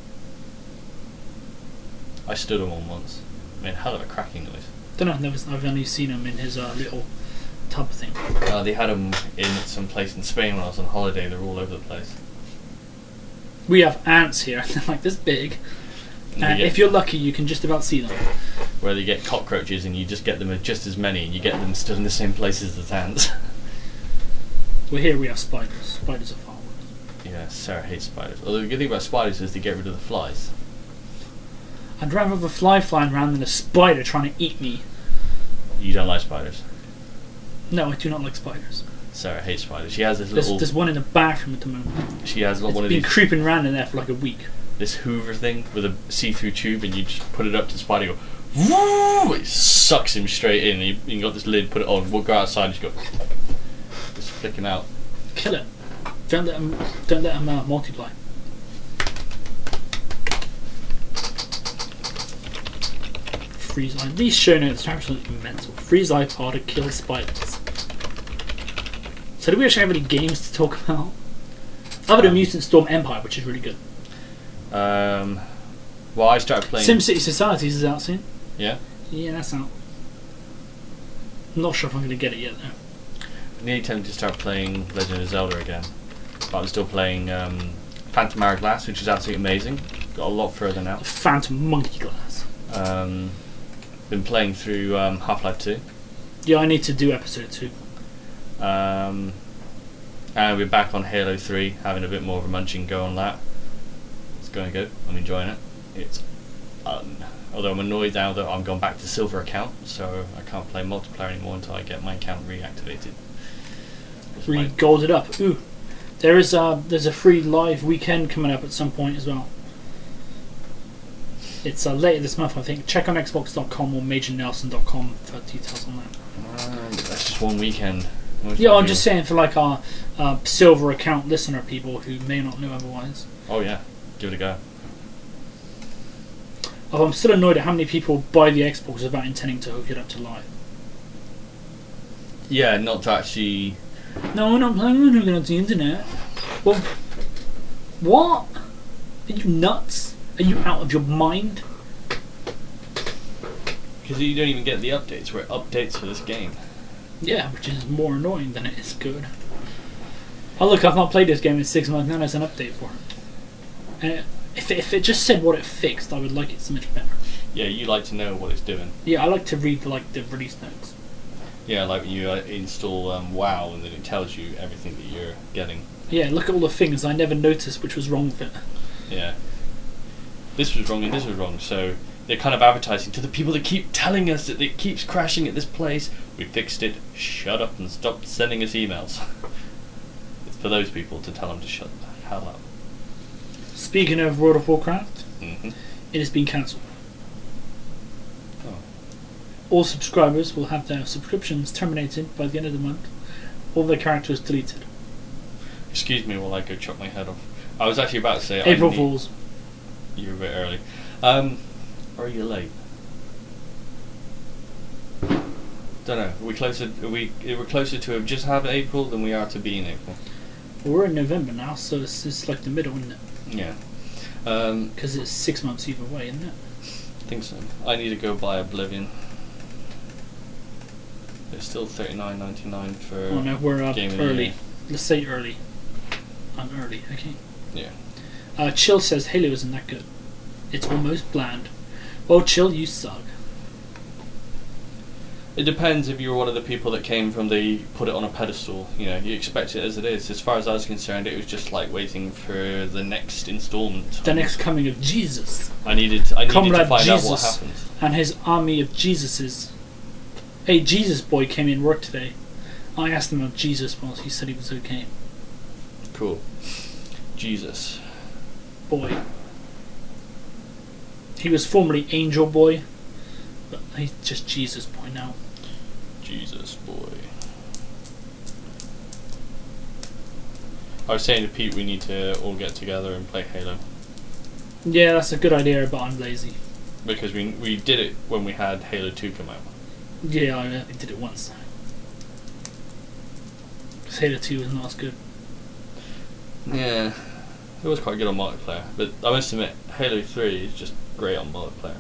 [SPEAKER 1] I stood on one once. Made a hell of a cracking noise.
[SPEAKER 2] Don't know, never, I've only seen him in his uh, little tub thing.
[SPEAKER 1] Uh, they had them in some place in Spain when I was on holiday. They're all over the place.
[SPEAKER 2] We have ants here, they're like this big.
[SPEAKER 1] And
[SPEAKER 2] And
[SPEAKER 1] you get-
[SPEAKER 2] if you're lucky, you can just about see them.
[SPEAKER 1] where they get cockroaches and you just get them just as many, and you get them still in the same places as ants.
[SPEAKER 2] Well, here we have spiders. Spiders are far worse.
[SPEAKER 1] Yeah, Sarah hates spiders. Although the good thing about spiders is they get rid of the flies.
[SPEAKER 2] I'd rather have a fly flying around than a spider trying to eat me.
[SPEAKER 1] You don't like spiders.
[SPEAKER 2] No, I do not like spiders.
[SPEAKER 1] Sarah hates spiders. She has this
[SPEAKER 2] There's,
[SPEAKER 1] little.
[SPEAKER 2] there's one in the bathroom at the moment.
[SPEAKER 1] She has
[SPEAKER 2] It's
[SPEAKER 1] one of
[SPEAKER 2] been
[SPEAKER 1] these.
[SPEAKER 2] creeping around in there for like a week.
[SPEAKER 1] This Hoover thing with a see-through tube, and you just put it up to the spider. Go, woo! It sucks him straight in. And you, you got this lid. Put it on. We'll go outside. And just go. Just flick him out.
[SPEAKER 2] Kill it. Don't let them, don't let them uh, multiply. Freeze iPod. These show notes are absolutely mental. Freeze iPod to kill spiders. So do we actually have any games to talk about? Other than
[SPEAKER 1] Um,
[SPEAKER 2] Mutant Storm Empire, which is really good.
[SPEAKER 1] Um. Well, I started playing.
[SPEAKER 2] SimCity Societies is out soon.
[SPEAKER 1] Yeah.
[SPEAKER 2] Yeah, that's out. I'm not sure if I'm going to get it yet though.
[SPEAKER 1] I'm nearly tempted to start playing Legend of Zelda again, but I'm still playing um, Phantom Hourglass, which is absolutely amazing. Got a lot further now.
[SPEAKER 2] Phantom Monkey Glass.
[SPEAKER 1] Um, been playing through um, Half-Life two,
[SPEAKER 2] Yeah, I need to do episode two.
[SPEAKER 1] um, and we're back on Halo three, having a bit more of a munching go on that. It's going good. I'm enjoying it. It's um, although I'm annoyed now that I'm gone back to silver account, so I can't play multiplayer anymore until I get my account reactivated. It's my-
[SPEAKER 2] Re-golded up. Ooh, there is a there's a free live weekend coming up at some point as well. It's uh, later this month, I think. Check on Xbox dot com or Major Nelson dot com for details on that.
[SPEAKER 1] Um, that's just one weekend. Most
[SPEAKER 2] Yeah, I'm
[SPEAKER 1] people-
[SPEAKER 2] just saying for like our uh, silver account listener people who may not know otherwise.
[SPEAKER 1] Oh yeah, give it a go.
[SPEAKER 2] Oh, I'm still annoyed at how many people buy the Xbox without intending to hook it up to live.
[SPEAKER 1] Yeah, not to actually.
[SPEAKER 2] No, we're not playing on hooking up to the internet. Well, what? Are you nuts? Are you out of your mind?
[SPEAKER 1] Because you don't even get the updates, where it updates for this game.
[SPEAKER 2] Yeah, which is more annoying than it is good. Oh look, I've not played this game in six months, now there's an update for it. And it, if, it, if it just said what it fixed, I would like it so much better.
[SPEAKER 1] Yeah, you like to know what it's doing.
[SPEAKER 2] Yeah, I like to read the, like the release notes.
[SPEAKER 1] Yeah, like when you uh, install um, WoW and then it tells you everything that you're getting.
[SPEAKER 2] Yeah, look at all the things I never noticed which was wrong with it.
[SPEAKER 1] Yeah. This was wrong and this was wrong, so they're kind of advertising to the people that keep telling us that it keeps crashing at this place. We fixed it. Shut up and stop sending us emails. It's for those people to tell them to shut the hell up.
[SPEAKER 2] Speaking of World of Warcraft,
[SPEAKER 1] Mm-hmm.
[SPEAKER 2] it has been cancelled.
[SPEAKER 1] Oh.
[SPEAKER 2] All subscribers will have their subscriptions terminated by the end of the month. All their characters deleted.
[SPEAKER 1] Excuse me while I go chop my head off. I was actually about to say
[SPEAKER 2] April
[SPEAKER 1] I need-
[SPEAKER 2] Fools.
[SPEAKER 1] You're a bit early. Um, or are you late? Don't know. Are we closer? Are we? We're closer to just have April than we are to be in April.
[SPEAKER 2] We're in November now, so it's, it's like the middle, isn't it?
[SPEAKER 1] Yeah. Um,
[SPEAKER 2] Because it's six months either way, isn't it?
[SPEAKER 1] I think so. I need to go buy Oblivion. It's still thirty-nine ninety-nine for.
[SPEAKER 2] Oh no, we're up
[SPEAKER 1] Game of the
[SPEAKER 2] early.
[SPEAKER 1] Year.
[SPEAKER 2] Let's say early. I'm early, okay.
[SPEAKER 1] Yeah.
[SPEAKER 2] Uh, Chill says Halo isn't that good. It's almost bland. Well, Chill, you suck.
[SPEAKER 1] It depends if you're one of the people that came from the put it on a pedestal. You know, you expect it as it is. As far as I was concerned, it was just like waiting for the next instalment.
[SPEAKER 2] The next coming of Jesus.
[SPEAKER 1] I needed. I needed
[SPEAKER 2] Comrade
[SPEAKER 1] to find out what
[SPEAKER 2] Jesus.
[SPEAKER 1] happens.
[SPEAKER 2] And his army of Jesuses. Hey, Jesus boy came in work today. I asked him how Jesus was. He said he was okay.
[SPEAKER 1] Cool. Jesus.
[SPEAKER 2] Boy. He was formerly Angel Boy, but he's just Jesus Boy now.
[SPEAKER 1] Jesus boy. I was saying to Pete we need to all get together and play Halo.
[SPEAKER 2] Yeah, that's a good idea, but I'm lazy.
[SPEAKER 1] Because we we did it when we had Halo two come out.
[SPEAKER 2] Yeah, I only did it once. Because Halo two was not as good.
[SPEAKER 1] Yeah. It was quite good on multiplayer. But I must admit, Halo three is just great on multiplayer.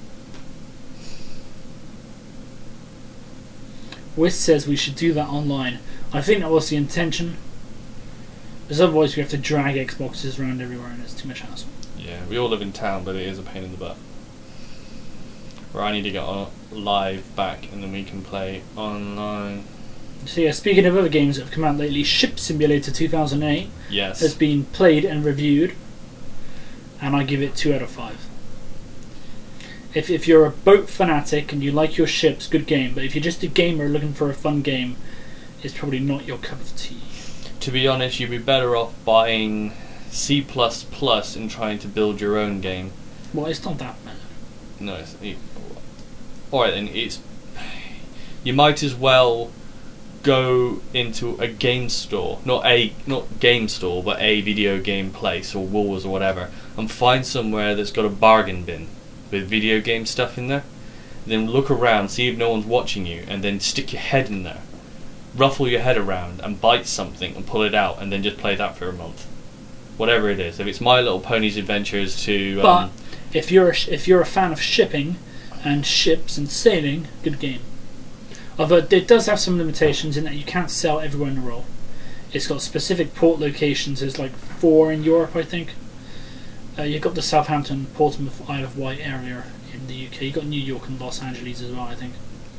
[SPEAKER 2] Wiz says we should do that online. I think that was the intention. Because otherwise we have to drag Xboxes around everywhere and it's too much hassle.
[SPEAKER 1] Yeah, we all live in town, but it is a pain in the butt. Where I need to get on live back and then we can play online.
[SPEAKER 2] So yeah, speaking of other games that have come out lately, Ship Simulator two thousand eight
[SPEAKER 1] Yes.
[SPEAKER 2] has been played and reviewed, and I give it two out of five. If if you're a boat fanatic and you like your ships, good game. But if you're just a gamer looking for a fun game, it's probably not your cup of tea.
[SPEAKER 1] To be honest, you'd be better off buying C plus plus and trying to build your own game.
[SPEAKER 2] Well, it's not that bad.
[SPEAKER 1] No, it's... It, alright then, it's... You might as well go into a game store, not a not game store, but a video game place or Woolworths or whatever, and find somewhere that's got a bargain bin with video game stuff in there. Then look around, see if no one's watching you, and then stick your head in there, ruffle your head around, and bite something and pull it out, and then just play that for a month. Whatever it is, if it's My Little Pony's Adventures to. Um,
[SPEAKER 2] But if you're a, if you're a fan of shipping and ships and sailing, good game. Although it does have some limitations in that you can't sell everywhere in the world. It's got specific port locations. There's like four in Europe, I think. Uh, you've got the Southampton, Portsmouth, Isle of Wight area in the U K. You've got New York and Los Angeles as well, I think.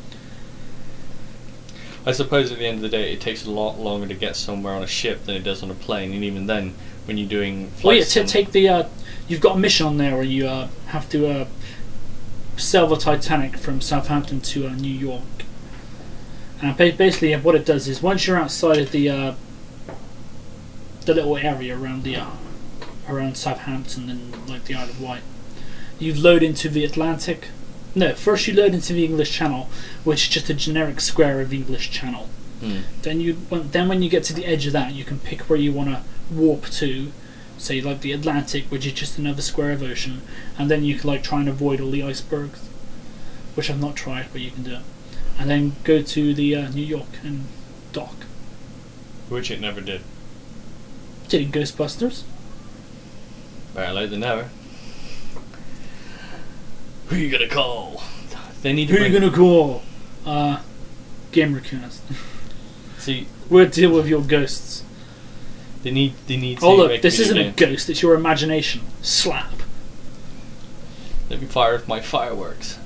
[SPEAKER 1] I suppose at the end of the day, it takes a lot longer to get somewhere on a ship than it does on a plane, and even then, when you're doing flights.
[SPEAKER 2] Well, yeah, to take the. Uh, you've got a mission on there where you uh, have to uh, sail the Titanic from Southampton to uh, New York. And basically, what it does is once you're outside of the uh, the little area around the uh, around Southampton and like the Isle of Wight, you load into the Atlantic. No, first you load into the English Channel, which is just a generic square of the English Channel.
[SPEAKER 1] Hmm.
[SPEAKER 2] Then you when, then when you get to the edge of that, you can pick where you want to warp to. Say like the Atlantic, which is just another square of ocean, and then you can like try and avoid all the icebergs, which I've not tried, but you can do it. And then go to the uh, New York and dock.
[SPEAKER 1] Which it never did.
[SPEAKER 2] Did in Ghostbusters?
[SPEAKER 1] Better late than never. Who you gonna call? They need to
[SPEAKER 2] Who
[SPEAKER 1] bring...
[SPEAKER 2] you gonna call? Uh, Gamercast.
[SPEAKER 1] See,
[SPEAKER 2] We'll deal with your ghosts.
[SPEAKER 1] they need they need to
[SPEAKER 2] Oh look,
[SPEAKER 1] make
[SPEAKER 2] this
[SPEAKER 1] video
[SPEAKER 2] isn't a
[SPEAKER 1] games.
[SPEAKER 2] ghost, it's your imagination. Slap.
[SPEAKER 1] Let me fire with my fireworks.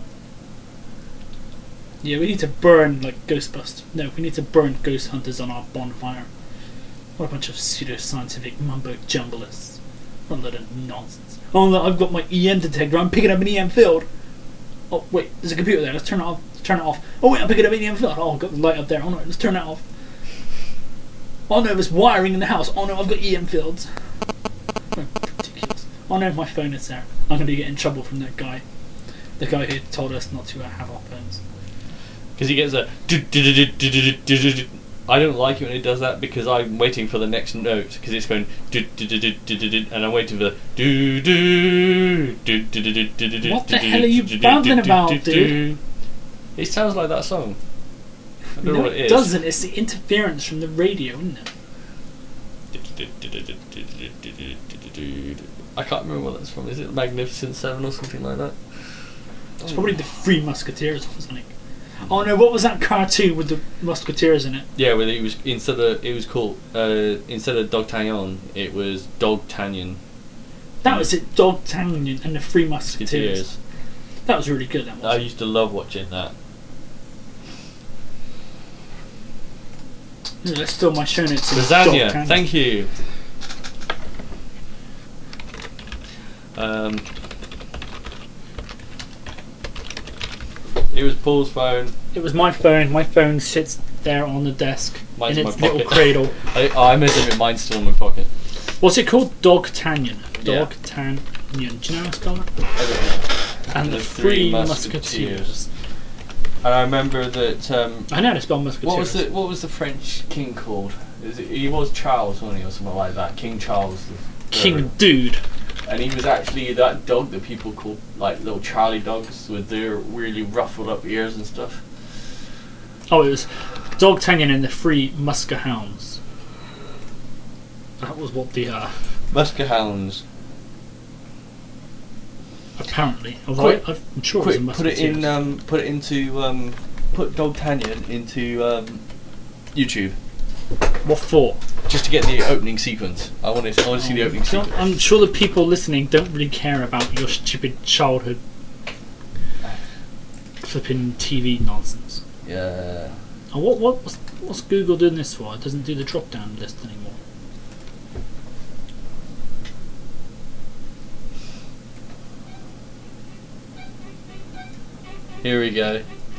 [SPEAKER 2] Yeah, we need to burn like Ghostbusters. No, we need to burn ghost hunters on our bonfire. What a bunch of pseudo-scientific mumbo-jumbleists. What a load of nonsense. Oh look, I've got my E M detector, I'm picking up an E M field. Oh wait, there's a computer there, let's turn it off. Let's turn it off. Oh wait, I'm picking up an E M field. Oh, I've got the light up there. Oh no, let's turn that off. Oh no, there's wiring in the house. Oh no, I've got E M fields. Ridiculous. Oh no, my phone is there. I'm going to get in trouble from that guy. The guy who told us not to uh, have our phones.
[SPEAKER 1] Because he gets a... I don't like it when it does that because I'm waiting for the next note because it's going... And I'm waiting for the...
[SPEAKER 2] What the hell are you babbling about, dude?
[SPEAKER 1] It sounds like that song. I don't
[SPEAKER 2] No,
[SPEAKER 1] know what
[SPEAKER 2] it
[SPEAKER 1] it is.
[SPEAKER 2] doesn't. It's the interference from the radio, isn't it?
[SPEAKER 1] I can't remember what that's from. Is it Magnificent Seven or something like that?
[SPEAKER 2] It's probably the Three Musketeers or something. Oh no, what was that cartoon with the Musketeers in it?
[SPEAKER 1] Yeah, well, it was instead of it was called uh, instead of D'Artagnan, it was Dogtagnan.
[SPEAKER 2] That was it, D'Artagnan and the Three Musketeers.
[SPEAKER 1] Musketeers.
[SPEAKER 2] That was really good. That was.
[SPEAKER 1] I used to love watching that.
[SPEAKER 2] Let's fill my show notes. in
[SPEAKER 1] Lasagna,
[SPEAKER 2] D'Artagnan.
[SPEAKER 1] thank you. Um, it was Paul's phone.
[SPEAKER 2] It was my phone. My phone sits there on the desk
[SPEAKER 1] Mine's
[SPEAKER 2] in
[SPEAKER 1] in
[SPEAKER 2] its
[SPEAKER 1] my
[SPEAKER 2] little
[SPEAKER 1] pocket.
[SPEAKER 2] cradle.
[SPEAKER 1] I, oh, I must admit, mine's still in my pocket.
[SPEAKER 2] What's it called? D'Artagnan.
[SPEAKER 1] Yeah.
[SPEAKER 2] D'Artagnan. Do you know how to spell that?
[SPEAKER 1] I don't know.
[SPEAKER 2] And
[SPEAKER 1] The
[SPEAKER 2] the
[SPEAKER 1] Three
[SPEAKER 2] Three
[SPEAKER 1] Musketeers.
[SPEAKER 2] Musketeers.
[SPEAKER 1] And I remember that. Um,
[SPEAKER 2] I know how to spell Musketeers.
[SPEAKER 1] what was the What was the French king called? Is it, he was Charles, wasn't he, or something like that? King Charles. the
[SPEAKER 2] King
[SPEAKER 1] third.
[SPEAKER 2] Dude.
[SPEAKER 1] And he was actually that dog that people called like little Charlie dogs with their really ruffled up ears and stuff.
[SPEAKER 2] Oh, it was D'Artagnan and the Three Muskehounds. That was what the uh,
[SPEAKER 1] Muskehounds.
[SPEAKER 2] apparently. Although
[SPEAKER 1] Quick,
[SPEAKER 2] I, I'm sure
[SPEAKER 1] Quick,
[SPEAKER 2] it was a
[SPEAKER 1] put it in.
[SPEAKER 2] Musketeers.
[SPEAKER 1] Um, put it into. Um, put Dogtagnan into um, YouTube
[SPEAKER 2] What for?
[SPEAKER 1] just to get the opening sequence. I want to. I want to see the opening
[SPEAKER 2] So
[SPEAKER 1] sequence.
[SPEAKER 2] I'm sure the people listening don't really care about your stupid childhood flipping T V nonsense.
[SPEAKER 1] Yeah.
[SPEAKER 2] And what what what's, what's Google doing this for? It doesn't do the drop down list anymore.
[SPEAKER 1] Here we go.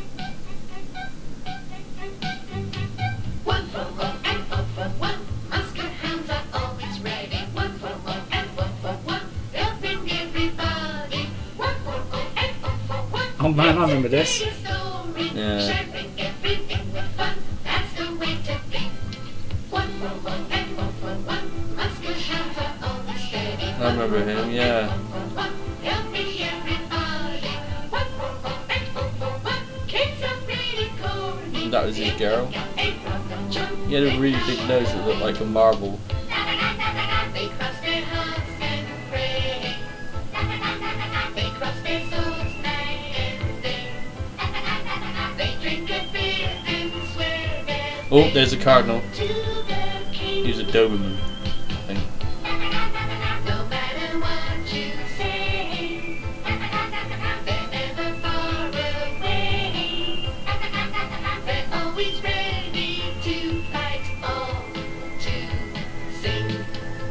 [SPEAKER 4] One for one and all for one. Muskehounds are always ready. One for one and one for one. Helping everybody. One for all and all for one.
[SPEAKER 2] Oh man, I remember this.
[SPEAKER 1] Yeah.
[SPEAKER 4] Sharing everything with fun. That's the way to be. One for one and one for one. Muskehounds are always ready.
[SPEAKER 1] I remember him. Yeah.
[SPEAKER 4] One for one. Helping everybody. One for all and all for one. Kids are pretty corny.
[SPEAKER 1] That was his girl.
[SPEAKER 4] He
[SPEAKER 1] He had a really big nose that looked like a marble.
[SPEAKER 4] They cross their hearts and pray. They cross their souls night and day. They drink a beer and swear their
[SPEAKER 1] Oh, there's a cardinal.
[SPEAKER 4] to the king.
[SPEAKER 1] He's a Doberman. I think.
[SPEAKER 4] No matter what you say, they're never far away. They're always ready to fight or to sing.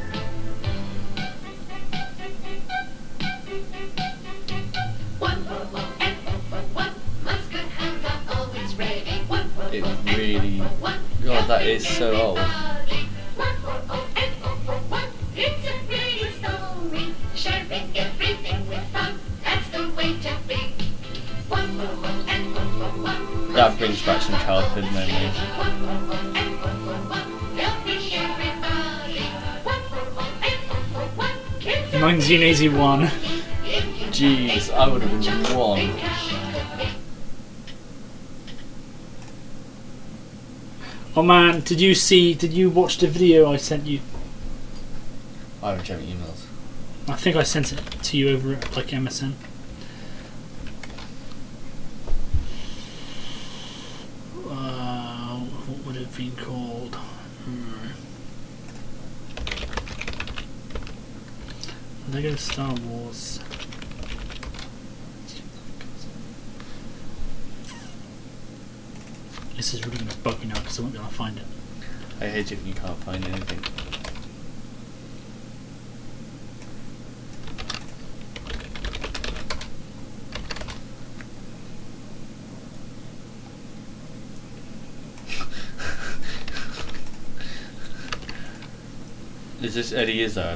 [SPEAKER 4] One for one and one for one. Muskehounds are always ready. One for
[SPEAKER 1] It
[SPEAKER 4] one and
[SPEAKER 1] really.
[SPEAKER 4] one for one.
[SPEAKER 1] God, that is so old.
[SPEAKER 4] One for all and all for one. It's a pretty story. Sharing everything with fun. That's the way to be. One for one and one for one.
[SPEAKER 1] That brings back some childhood memories.
[SPEAKER 4] One for all and one for one. Helping everybody. One for all and one for one. Kids are
[SPEAKER 2] nineteen eighty-one.
[SPEAKER 1] Jeez, I would have been one.
[SPEAKER 2] Oh man, did you see? Did you watch the video I sent you?
[SPEAKER 1] I haven't checked my emails.
[SPEAKER 2] I think I sent it to you over at like M S N. Uh, what would it have been called? Hmm. Lego Star Wars. This is really going to bug me now because I won't be able to find it.
[SPEAKER 1] I hate it when you can't find anything. Is this Eddie Izzard?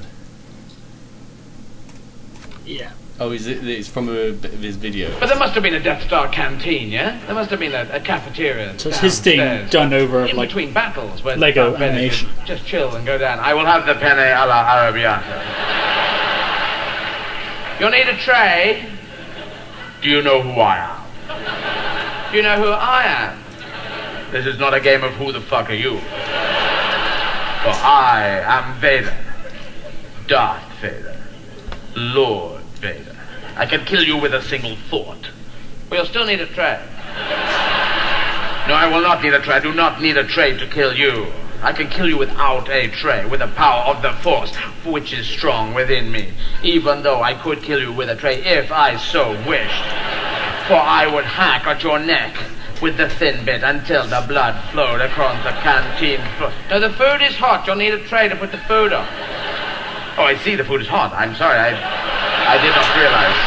[SPEAKER 2] Yeah.
[SPEAKER 1] Oh, is it? It's from a bit of his video.
[SPEAKER 5] But there must have been a Death Star canteen, yeah? There must have been a, a cafeteria.
[SPEAKER 2] So it's his thing
[SPEAKER 5] downstairs.
[SPEAKER 2] done over
[SPEAKER 5] In
[SPEAKER 2] like
[SPEAKER 5] between battles, when
[SPEAKER 2] Lego
[SPEAKER 5] Darth Vader
[SPEAKER 2] animation.
[SPEAKER 5] could just chill and go down. I will have the penne alla arrabbiata. You'll need a tray. Do you know who I am? Do you know who I am? This is not a game of who the fuck are you. For I am Vader. Darth Vader. Lord Vader. I can kill you with a single thought. But you'll still need a tray. No, I will not need a tray. I do not need a tray to kill you. I can kill you without a tray, with the power of the Force, which is strong within me. Even though I could kill you with a tray if I so wished. For I would hack at your neck with the thin bit until the blood flowed across the canteen floor. Now the food is hot. You'll need a tray to put the food on. Oh, I see the food is hot. I'm sorry. I, I did not realize.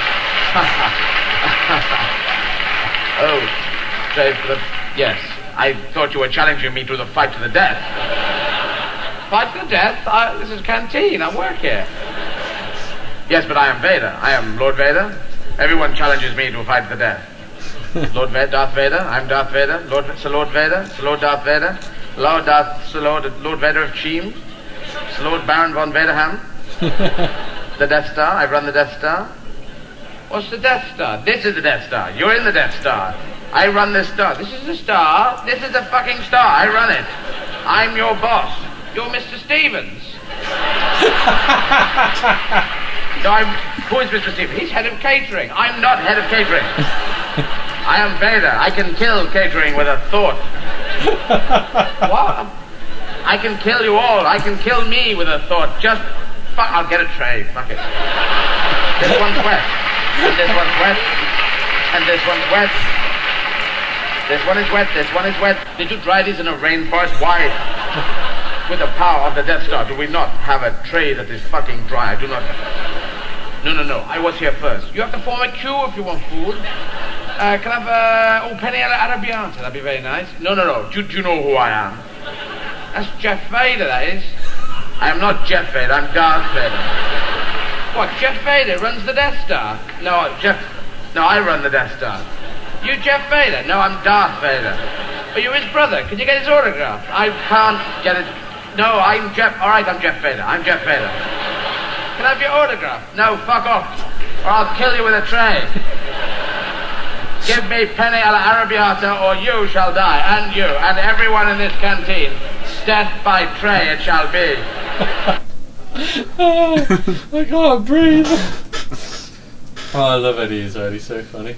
[SPEAKER 5] Oh, tray for the... Yes. I thought you were challenging me to the fight to the death. Fight to the death? I, this is a canteen. I work here. Yes, but I am Vader. I am Lord Vader. Everyone challenges me to a fight to the death. Lord Vader, Darth Vader. I'm Darth Vader. Lord, Sir Lord Vader. Sir Lord Darth Vader. Lord Darth, Sir Lord, Lord Vader of Cheam. Sir Lord Baron von Vaderham. The Death Star. I've run the Death Star. What's the Death Star? This is the Death Star. You're in the Death Star. I run this star. This is the star. This is the fucking star. I run it. I'm your boss. You're Mister Stevens. No, I'm... Who is Mister Stevens? He's head of catering. I'm not head of catering. I am Vader. I can kill catering with a thought. What? I can kill you all. I can kill me with a thought. Just... Fuck, I'll get a tray. Fuck it. This one's wet. And this one's wet. And this one's wet. This one is wet, this one is wet. Did you dry these in a rainforest? Why? With the power of the Death Star, do we not have a tray that is fucking dry? I do not... No, no, no. I was here first. You have to form a queue if you want food. Uh, can I have a... Oh, penny alla arrabbiata. That'd be very nice. No, no, no. Do, do you know who I am? That's Jeff Vader, that is. I am not Jeff Vader. I'm Darth Vader. What, Jeff Vader runs the Death Star? No, Jeff... No, I run the Death Star. You Jeff Vader? No, I'm Darth Vader. Are you his brother? Can you get his autograph? I can't get it. No, I'm Jeff... All right, I'm Jeff Vader. I'm Jeff Vader. Can I have your autograph? No, fuck off. Or I'll kill you with a tray. Give me penny alla arrabbiata or you shall die. And you. And everyone in this canteen. Death by tray it shall be.
[SPEAKER 1] Oh, I can't breathe. Oh, I love Eddie Izzard. He's so funny.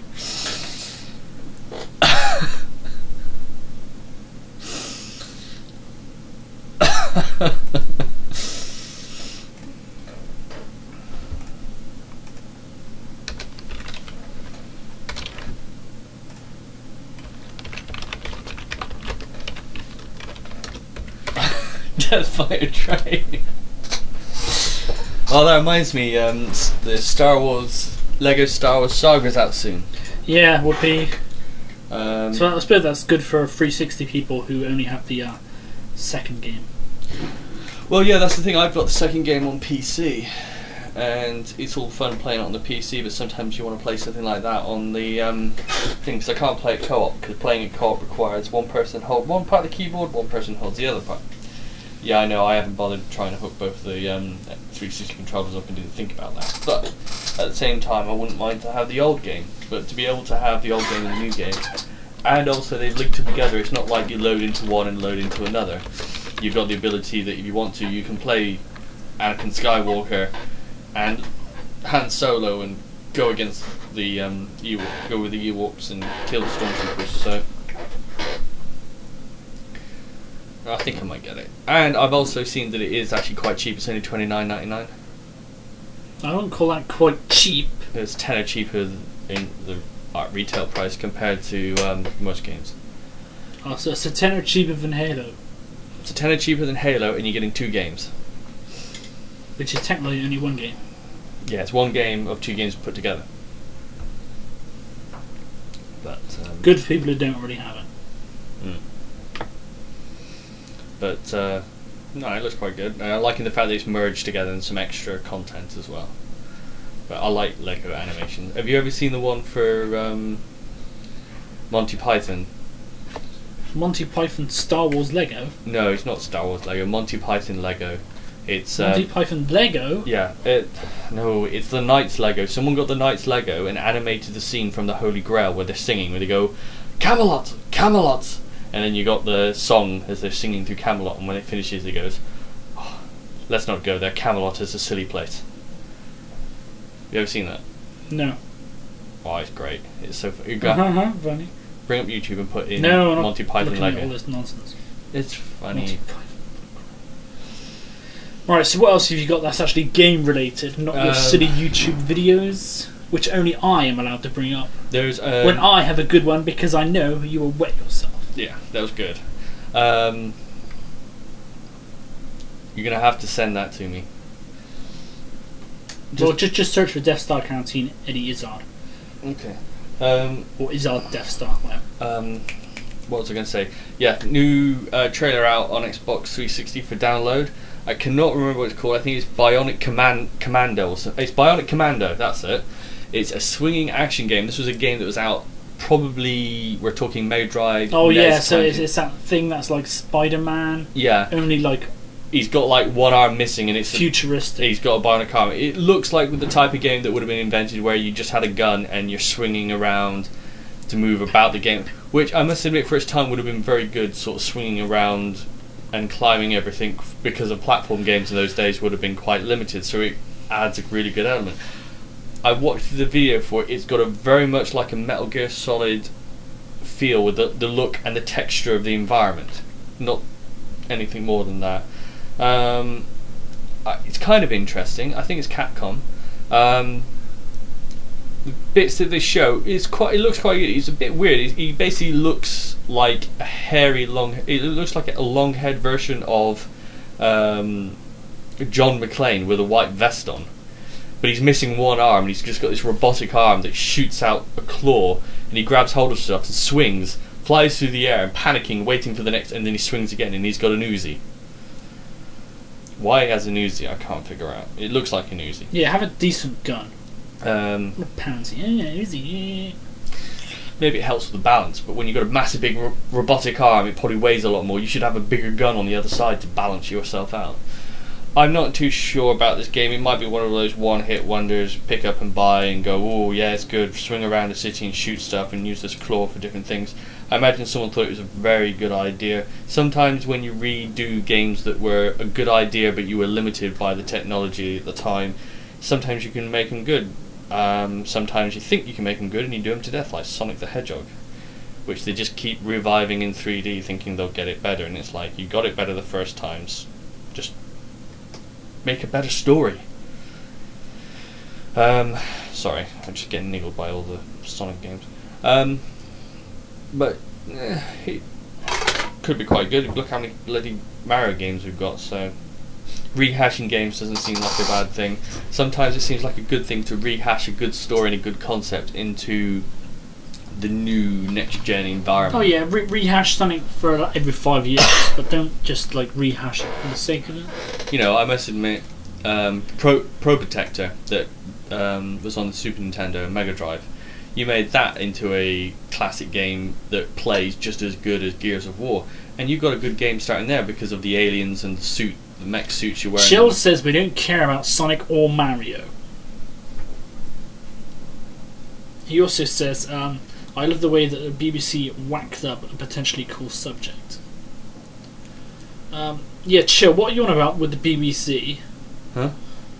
[SPEAKER 1] Death by a train. Oh, that reminds me. Um, s- the Star Wars Lego Star Wars Saga's out soon.
[SPEAKER 2] Yeah, would be.
[SPEAKER 1] Um,
[SPEAKER 2] So I suppose that's good for three sixty people who only have the uh, second game.
[SPEAKER 1] Well, yeah, that's the thing. I've got the second game on P C, and it's all fun playing it on the P C. But sometimes you want to play something like that on the um, thing. Because I can't play it co-op. Because playing it co-op requires one person hold one part of the keyboard, one person holds the other part. Yeah, I know. I haven't bothered trying to hook both the um, three sixty controllers up and didn't think about that. But at the same time, I wouldn't mind to have the old game. But to be able to have the old game and the new game, and also they've linked them together. It's not like you load into one and load into another. You've got the ability that if you want to, you can play Anakin Skywalker and Han Solo and go against the um, Ewok, go with the Ewoks and kill the Stormtroopers. So I think I might get it. And I've also seen that it is actually quite cheap. It's only twenty-nine ninety-nine.
[SPEAKER 2] I don't call that quite cheap.
[SPEAKER 1] It's tenner cheaper in the uh, retail price compared to um, most games.
[SPEAKER 2] Oh, so it's a tenner cheaper than Halo,
[SPEAKER 1] It's a tenner cheaper than Halo, and you're getting two games.
[SPEAKER 2] which is technically only one game.
[SPEAKER 1] Yeah, it's one game of two games put together. But um,
[SPEAKER 2] Good for people who don't already have it.
[SPEAKER 1] Mm. But uh, no, it looks quite good. And I'm liking the fact that it's merged together and some extra content as well. But I like Lego animation. Have you ever seen the one for um, Monty Python?
[SPEAKER 2] Monty Python Star Wars Lego.
[SPEAKER 1] No, it's not Star Wars Lego. Monty Python Lego. It's
[SPEAKER 2] Monty
[SPEAKER 1] uh,
[SPEAKER 2] Python Lego.
[SPEAKER 1] yeah. It no, it's the Knights Lego. Someone got the Knights Lego and animated the scene from the Holy Grail where they're singing, where they go, Camelot, Camelot, and then you got the song as they're singing through Camelot, and when it finishes, it goes, oh, "Let's not go there. Camelot is a silly place." You ever seen that?
[SPEAKER 2] No.
[SPEAKER 1] Oh, it's great. It's so fu- you got
[SPEAKER 2] Uh-huh, funny.
[SPEAKER 1] bring up YouTube and put in
[SPEAKER 2] No, I'm not
[SPEAKER 1] Monty Python
[SPEAKER 2] looking at all
[SPEAKER 1] Lego.
[SPEAKER 2] this nonsense.
[SPEAKER 1] It's funny.
[SPEAKER 2] Monty Python. Right, so what else have you got that's actually game related, not your
[SPEAKER 1] Um,
[SPEAKER 2] silly YouTube videos, which only I am allowed to bring up
[SPEAKER 1] There's um,
[SPEAKER 2] when I have a good one because I know you will wet yourself.
[SPEAKER 1] yeah, that was good. Um, you're gonna have to send that to me.
[SPEAKER 2] Well, just just search for Death Star Canteen Eddie Izzard
[SPEAKER 1] Okay. Um,
[SPEAKER 2] or Izzard Death Star, whatever.
[SPEAKER 1] um, what was I going to say? Yeah, new uh, trailer out on Xbox three sixty for download. I cannot remember what it's called. I think it's Bionic Command Commando. Or something. It's Bionic Commando. That's it. It's a swinging action game. This was a game that was out. Probably we're talking Mega Drive.
[SPEAKER 2] Oh
[SPEAKER 1] N E S
[SPEAKER 2] yeah, so
[SPEAKER 1] kind
[SPEAKER 2] it's,
[SPEAKER 1] of-
[SPEAKER 2] it's that thing that's like Spider-Man,
[SPEAKER 1] yeah.
[SPEAKER 2] only like
[SPEAKER 1] He's got like one arm missing, and it's a,
[SPEAKER 2] futuristic.
[SPEAKER 1] he's got a bionic arm. It looks like with the type of game that would have been invented, where you just had a gun and you're swinging around to move about the game. Which I must admit, for its time, would have been very good. Sort of swinging around and climbing everything, because of platform games in those days would have been quite limited. So it adds a really good element. I watched the video for it. It's got a very much like a Metal Gear Solid feel with the the look and the texture of the environment. Not anything more than that. Um, uh, it's kind of interesting. I think it's Capcom. Um, the bits that they show is quite. It looks quite good. It's a bit weird. He, he basically looks like a hairy, long. It looks like a long-haired version of um, John McClane with a white vest on, but he's missing one arm. And he's just got this robotic arm that shoots out a claw, and he grabs hold of stuff and swings, flies through the air, and panicking, waiting for the next, and then he swings again, and he's got an Uzi. Why he has an Uzi, I can't figure out. It looks like an Uzi.
[SPEAKER 2] Yeah, have a decent gun.
[SPEAKER 1] Um,
[SPEAKER 2] Not a pansy. Yeah, easy. Yeah.
[SPEAKER 1] maybe it helps with the balance, but when you've got a massive big ro- robotic arm, it probably weighs a lot more. You should have a bigger gun on the other side to balance yourself out. I'm not too sure about this game. It might be one of those one-hit wonders, pick up and buy and go, oh yeah, it's good, swing around the city and shoot stuff and use this claw for different things. I imagine someone thought it was a very good idea. Sometimes when you redo games that were a good idea but you were limited by the technology at the time, sometimes you can make them good. Um, sometimes you think you can make them good and you do them to death, like Sonic the Hedgehog, which they just keep reviving in three D thinking they'll get it better, and it's like, you got it better the first times, just make a better story. Um, sorry, I'm just getting niggled by all the Sonic games. Um, but eh, it could be quite good. Look how many bloody Mario games we've got, so rehashing games doesn't seem like a bad thing. Sometimes it seems like a good thing to rehash a good story and a good concept into the new next-gen environment.
[SPEAKER 2] Oh yeah, re- rehash something for like, every five years, but don't just like rehash it for the sake of it.
[SPEAKER 1] You know, I must admit, um, Pro Pro Protector that um, was on the Super Nintendo and Mega Drive, you made that into a classic game that plays just as good as Gears of War, and you got a good game starting there because of the aliens and the suit, the mech suits you're wearing.
[SPEAKER 2] Chill says we don't care about Sonic or Mario. He also says, um, I love the way that the B B C whacked up a potentially cool subject. Um, yeah, Chill, what are you on about with the B B C?
[SPEAKER 1] Huh?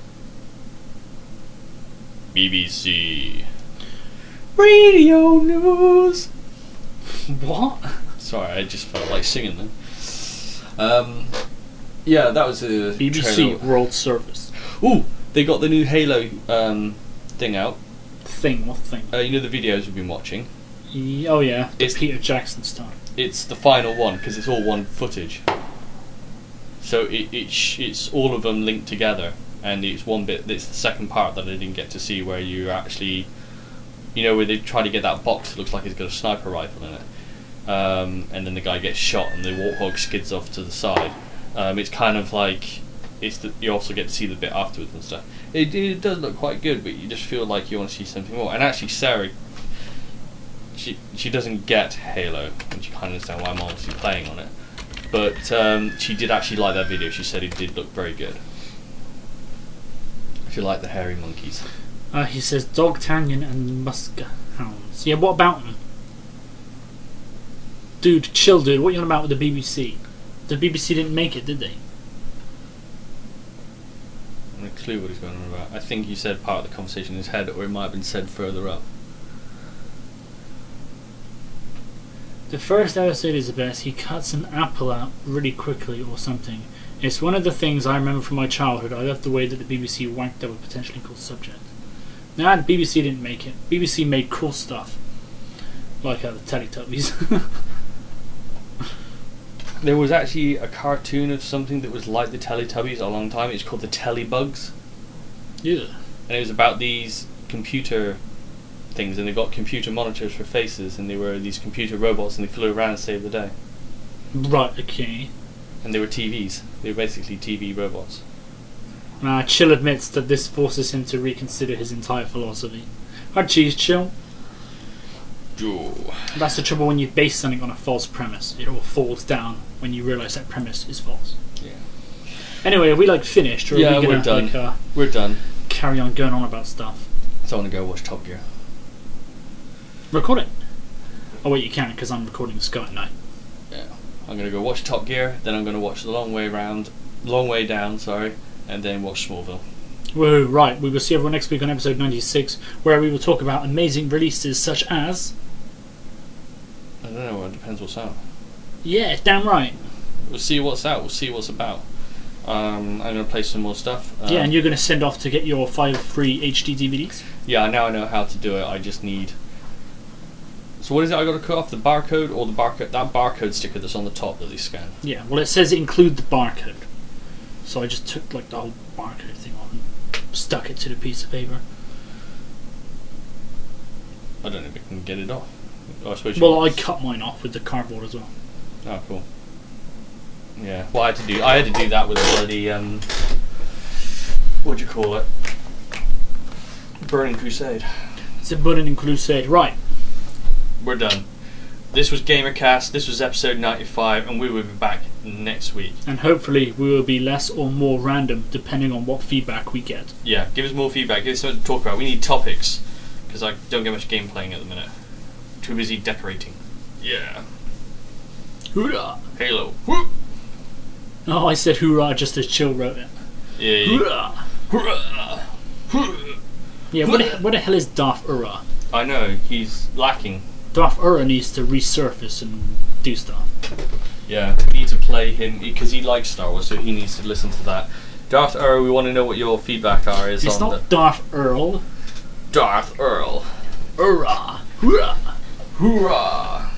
[SPEAKER 1] B B C Radio News.
[SPEAKER 2] What?
[SPEAKER 1] Sorry, I just felt like singing then. Um, yeah, that was a
[SPEAKER 2] B B C
[SPEAKER 1] trailer.
[SPEAKER 2] World Service.
[SPEAKER 1] Ooh, they got the new Halo um, thing out.
[SPEAKER 2] Thing, what thing?
[SPEAKER 1] Uh, you know the videos we've been watching?
[SPEAKER 2] Ye- oh yeah, the
[SPEAKER 1] It's-
[SPEAKER 2] Peter Jackson stuff.
[SPEAKER 1] It's the final one because it's all one footage. So it, it sh- it's all of them linked together, and it's one bit. It's the second part that I didn't get to see, where you actually, you know, where they try to get that box that looks like it's got a sniper rifle in it, um, and then the guy gets shot and the warthog skids off to the side. Um, it's kind of like it's the, you also get to see the bit afterwards and stuff. It, it does look quite good, but you just feel like you want to see something more. And actually, Sarah, she she doesn't get Halo, and she kind of understand why I'm obviously playing on it. But um, she did actually like that video. She said it did look very good. She liked the hairy monkeys.
[SPEAKER 2] Uh, he says Dog Tanyan and Musk Hounds. Yeah, what about them? Dude, chill, dude. What are you on about with the B B C? The B B C didn't make it, did they?
[SPEAKER 1] I have no clue what he's going on about. I think he said part of the conversation in his head, or it might have been said further up.
[SPEAKER 2] The first episode is the best. He cuts an apple out really quickly or something. It's one of the things I remember from my childhood. I love the way that the B B C wanked up a potentially cool subject. Nah, the B B C didn't make it. B B C made cool stuff. Like uh, the Teletubbies.
[SPEAKER 1] There was actually a cartoon of something that was like the Teletubbies a long time. It's called the Telebugs.
[SPEAKER 2] Yeah.
[SPEAKER 1] And it was about these computer things, and they got computer monitors for faces, and they were these computer robots, and they flew around and saved the day.
[SPEAKER 2] Right, okay.
[SPEAKER 1] And they were T Vs. They were basically T V robots.
[SPEAKER 2] Nah, Chill admits that this forces him to reconsider his entire philosophy. Hard cheese, Chill.
[SPEAKER 1] Ooh.
[SPEAKER 2] That's the trouble when you base something on a false premise. It all falls down when you realise that premise is false.
[SPEAKER 1] Yeah.
[SPEAKER 2] Anyway, are we like finished? Or
[SPEAKER 1] Yeah,
[SPEAKER 2] are we
[SPEAKER 1] we're
[SPEAKER 2] gonna,
[SPEAKER 1] done.
[SPEAKER 2] Like, uh,
[SPEAKER 1] We're done.
[SPEAKER 2] carry on going on about stuff?
[SPEAKER 1] So I want to go watch Top Gear.
[SPEAKER 2] Record it. Oh wait, you can't because I'm recording Sky Night.
[SPEAKER 1] Yeah. I'm going to go watch Top Gear, then I'm going to watch The Long Way Round, Long Way Down, sorry, and then watch Smallville.
[SPEAKER 2] Whoa, right. We will see everyone next week on episode ninety-six, where we will talk about amazing releases such as...
[SPEAKER 1] I don't know, it depends what's out.
[SPEAKER 2] Yeah, damn right.
[SPEAKER 1] We'll see what's out, we'll see what's about. Um, I'm going to play some more stuff. Um,
[SPEAKER 2] yeah, and you're going to send off to get your five free H D D V Ds?
[SPEAKER 1] Yeah, now I know how to do it, I just need... So what is it I got to cut off? The barcode or the barcode? That barcode sticker that's on the top that they scan.
[SPEAKER 2] Yeah, well it says include the barcode. So I just took like the whole barcode thing off and stuck it to the piece of paper.
[SPEAKER 1] I don't know if I can get it off. Oh, I suppose you
[SPEAKER 2] Well, I
[SPEAKER 1] can.
[SPEAKER 2] cut mine off with the cardboard as well.
[SPEAKER 1] Oh, cool. Yeah, well, I had to do. I had to do that with a bloody um. What do you call it? Burning Crusade.
[SPEAKER 2] It's a Burning Crusade. Right.
[SPEAKER 1] We're done. This was GamerCast. This was episode ninety-five, and we will be back next week.
[SPEAKER 2] And hopefully we will be less or more random depending on what feedback we get.
[SPEAKER 1] Yeah, give us more feedback. Give us something to talk about. We need topics because I don't get much game playing at the minute. Too busy decorating. Yeah.
[SPEAKER 2] Hoorah!
[SPEAKER 1] Halo. Whoop.
[SPEAKER 2] Oh, I said hoorah just as Chill wrote it.
[SPEAKER 1] Yeah. yeah.
[SPEAKER 2] Hoorah!
[SPEAKER 1] Hurrah. Hurrah.
[SPEAKER 2] Yeah, what the, what the hell is Darth Ura?
[SPEAKER 1] I know he's lacking.
[SPEAKER 2] Darth Ura needs to resurface and do stuff.
[SPEAKER 1] Yeah, we need to play him because he likes Star Wars, so he needs to listen to that. Darth Earl, we want to know what your feedback are is
[SPEAKER 2] It's
[SPEAKER 1] on
[SPEAKER 2] not
[SPEAKER 1] the
[SPEAKER 2] Darth Earl.
[SPEAKER 1] Darth Earl.
[SPEAKER 2] Hoorah! Hoorah!
[SPEAKER 1] Hoorah!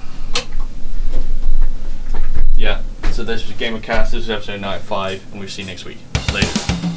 [SPEAKER 1] Yeah. So this was GamerCast. This was episode ninety-five, and we'll see you next week. Later.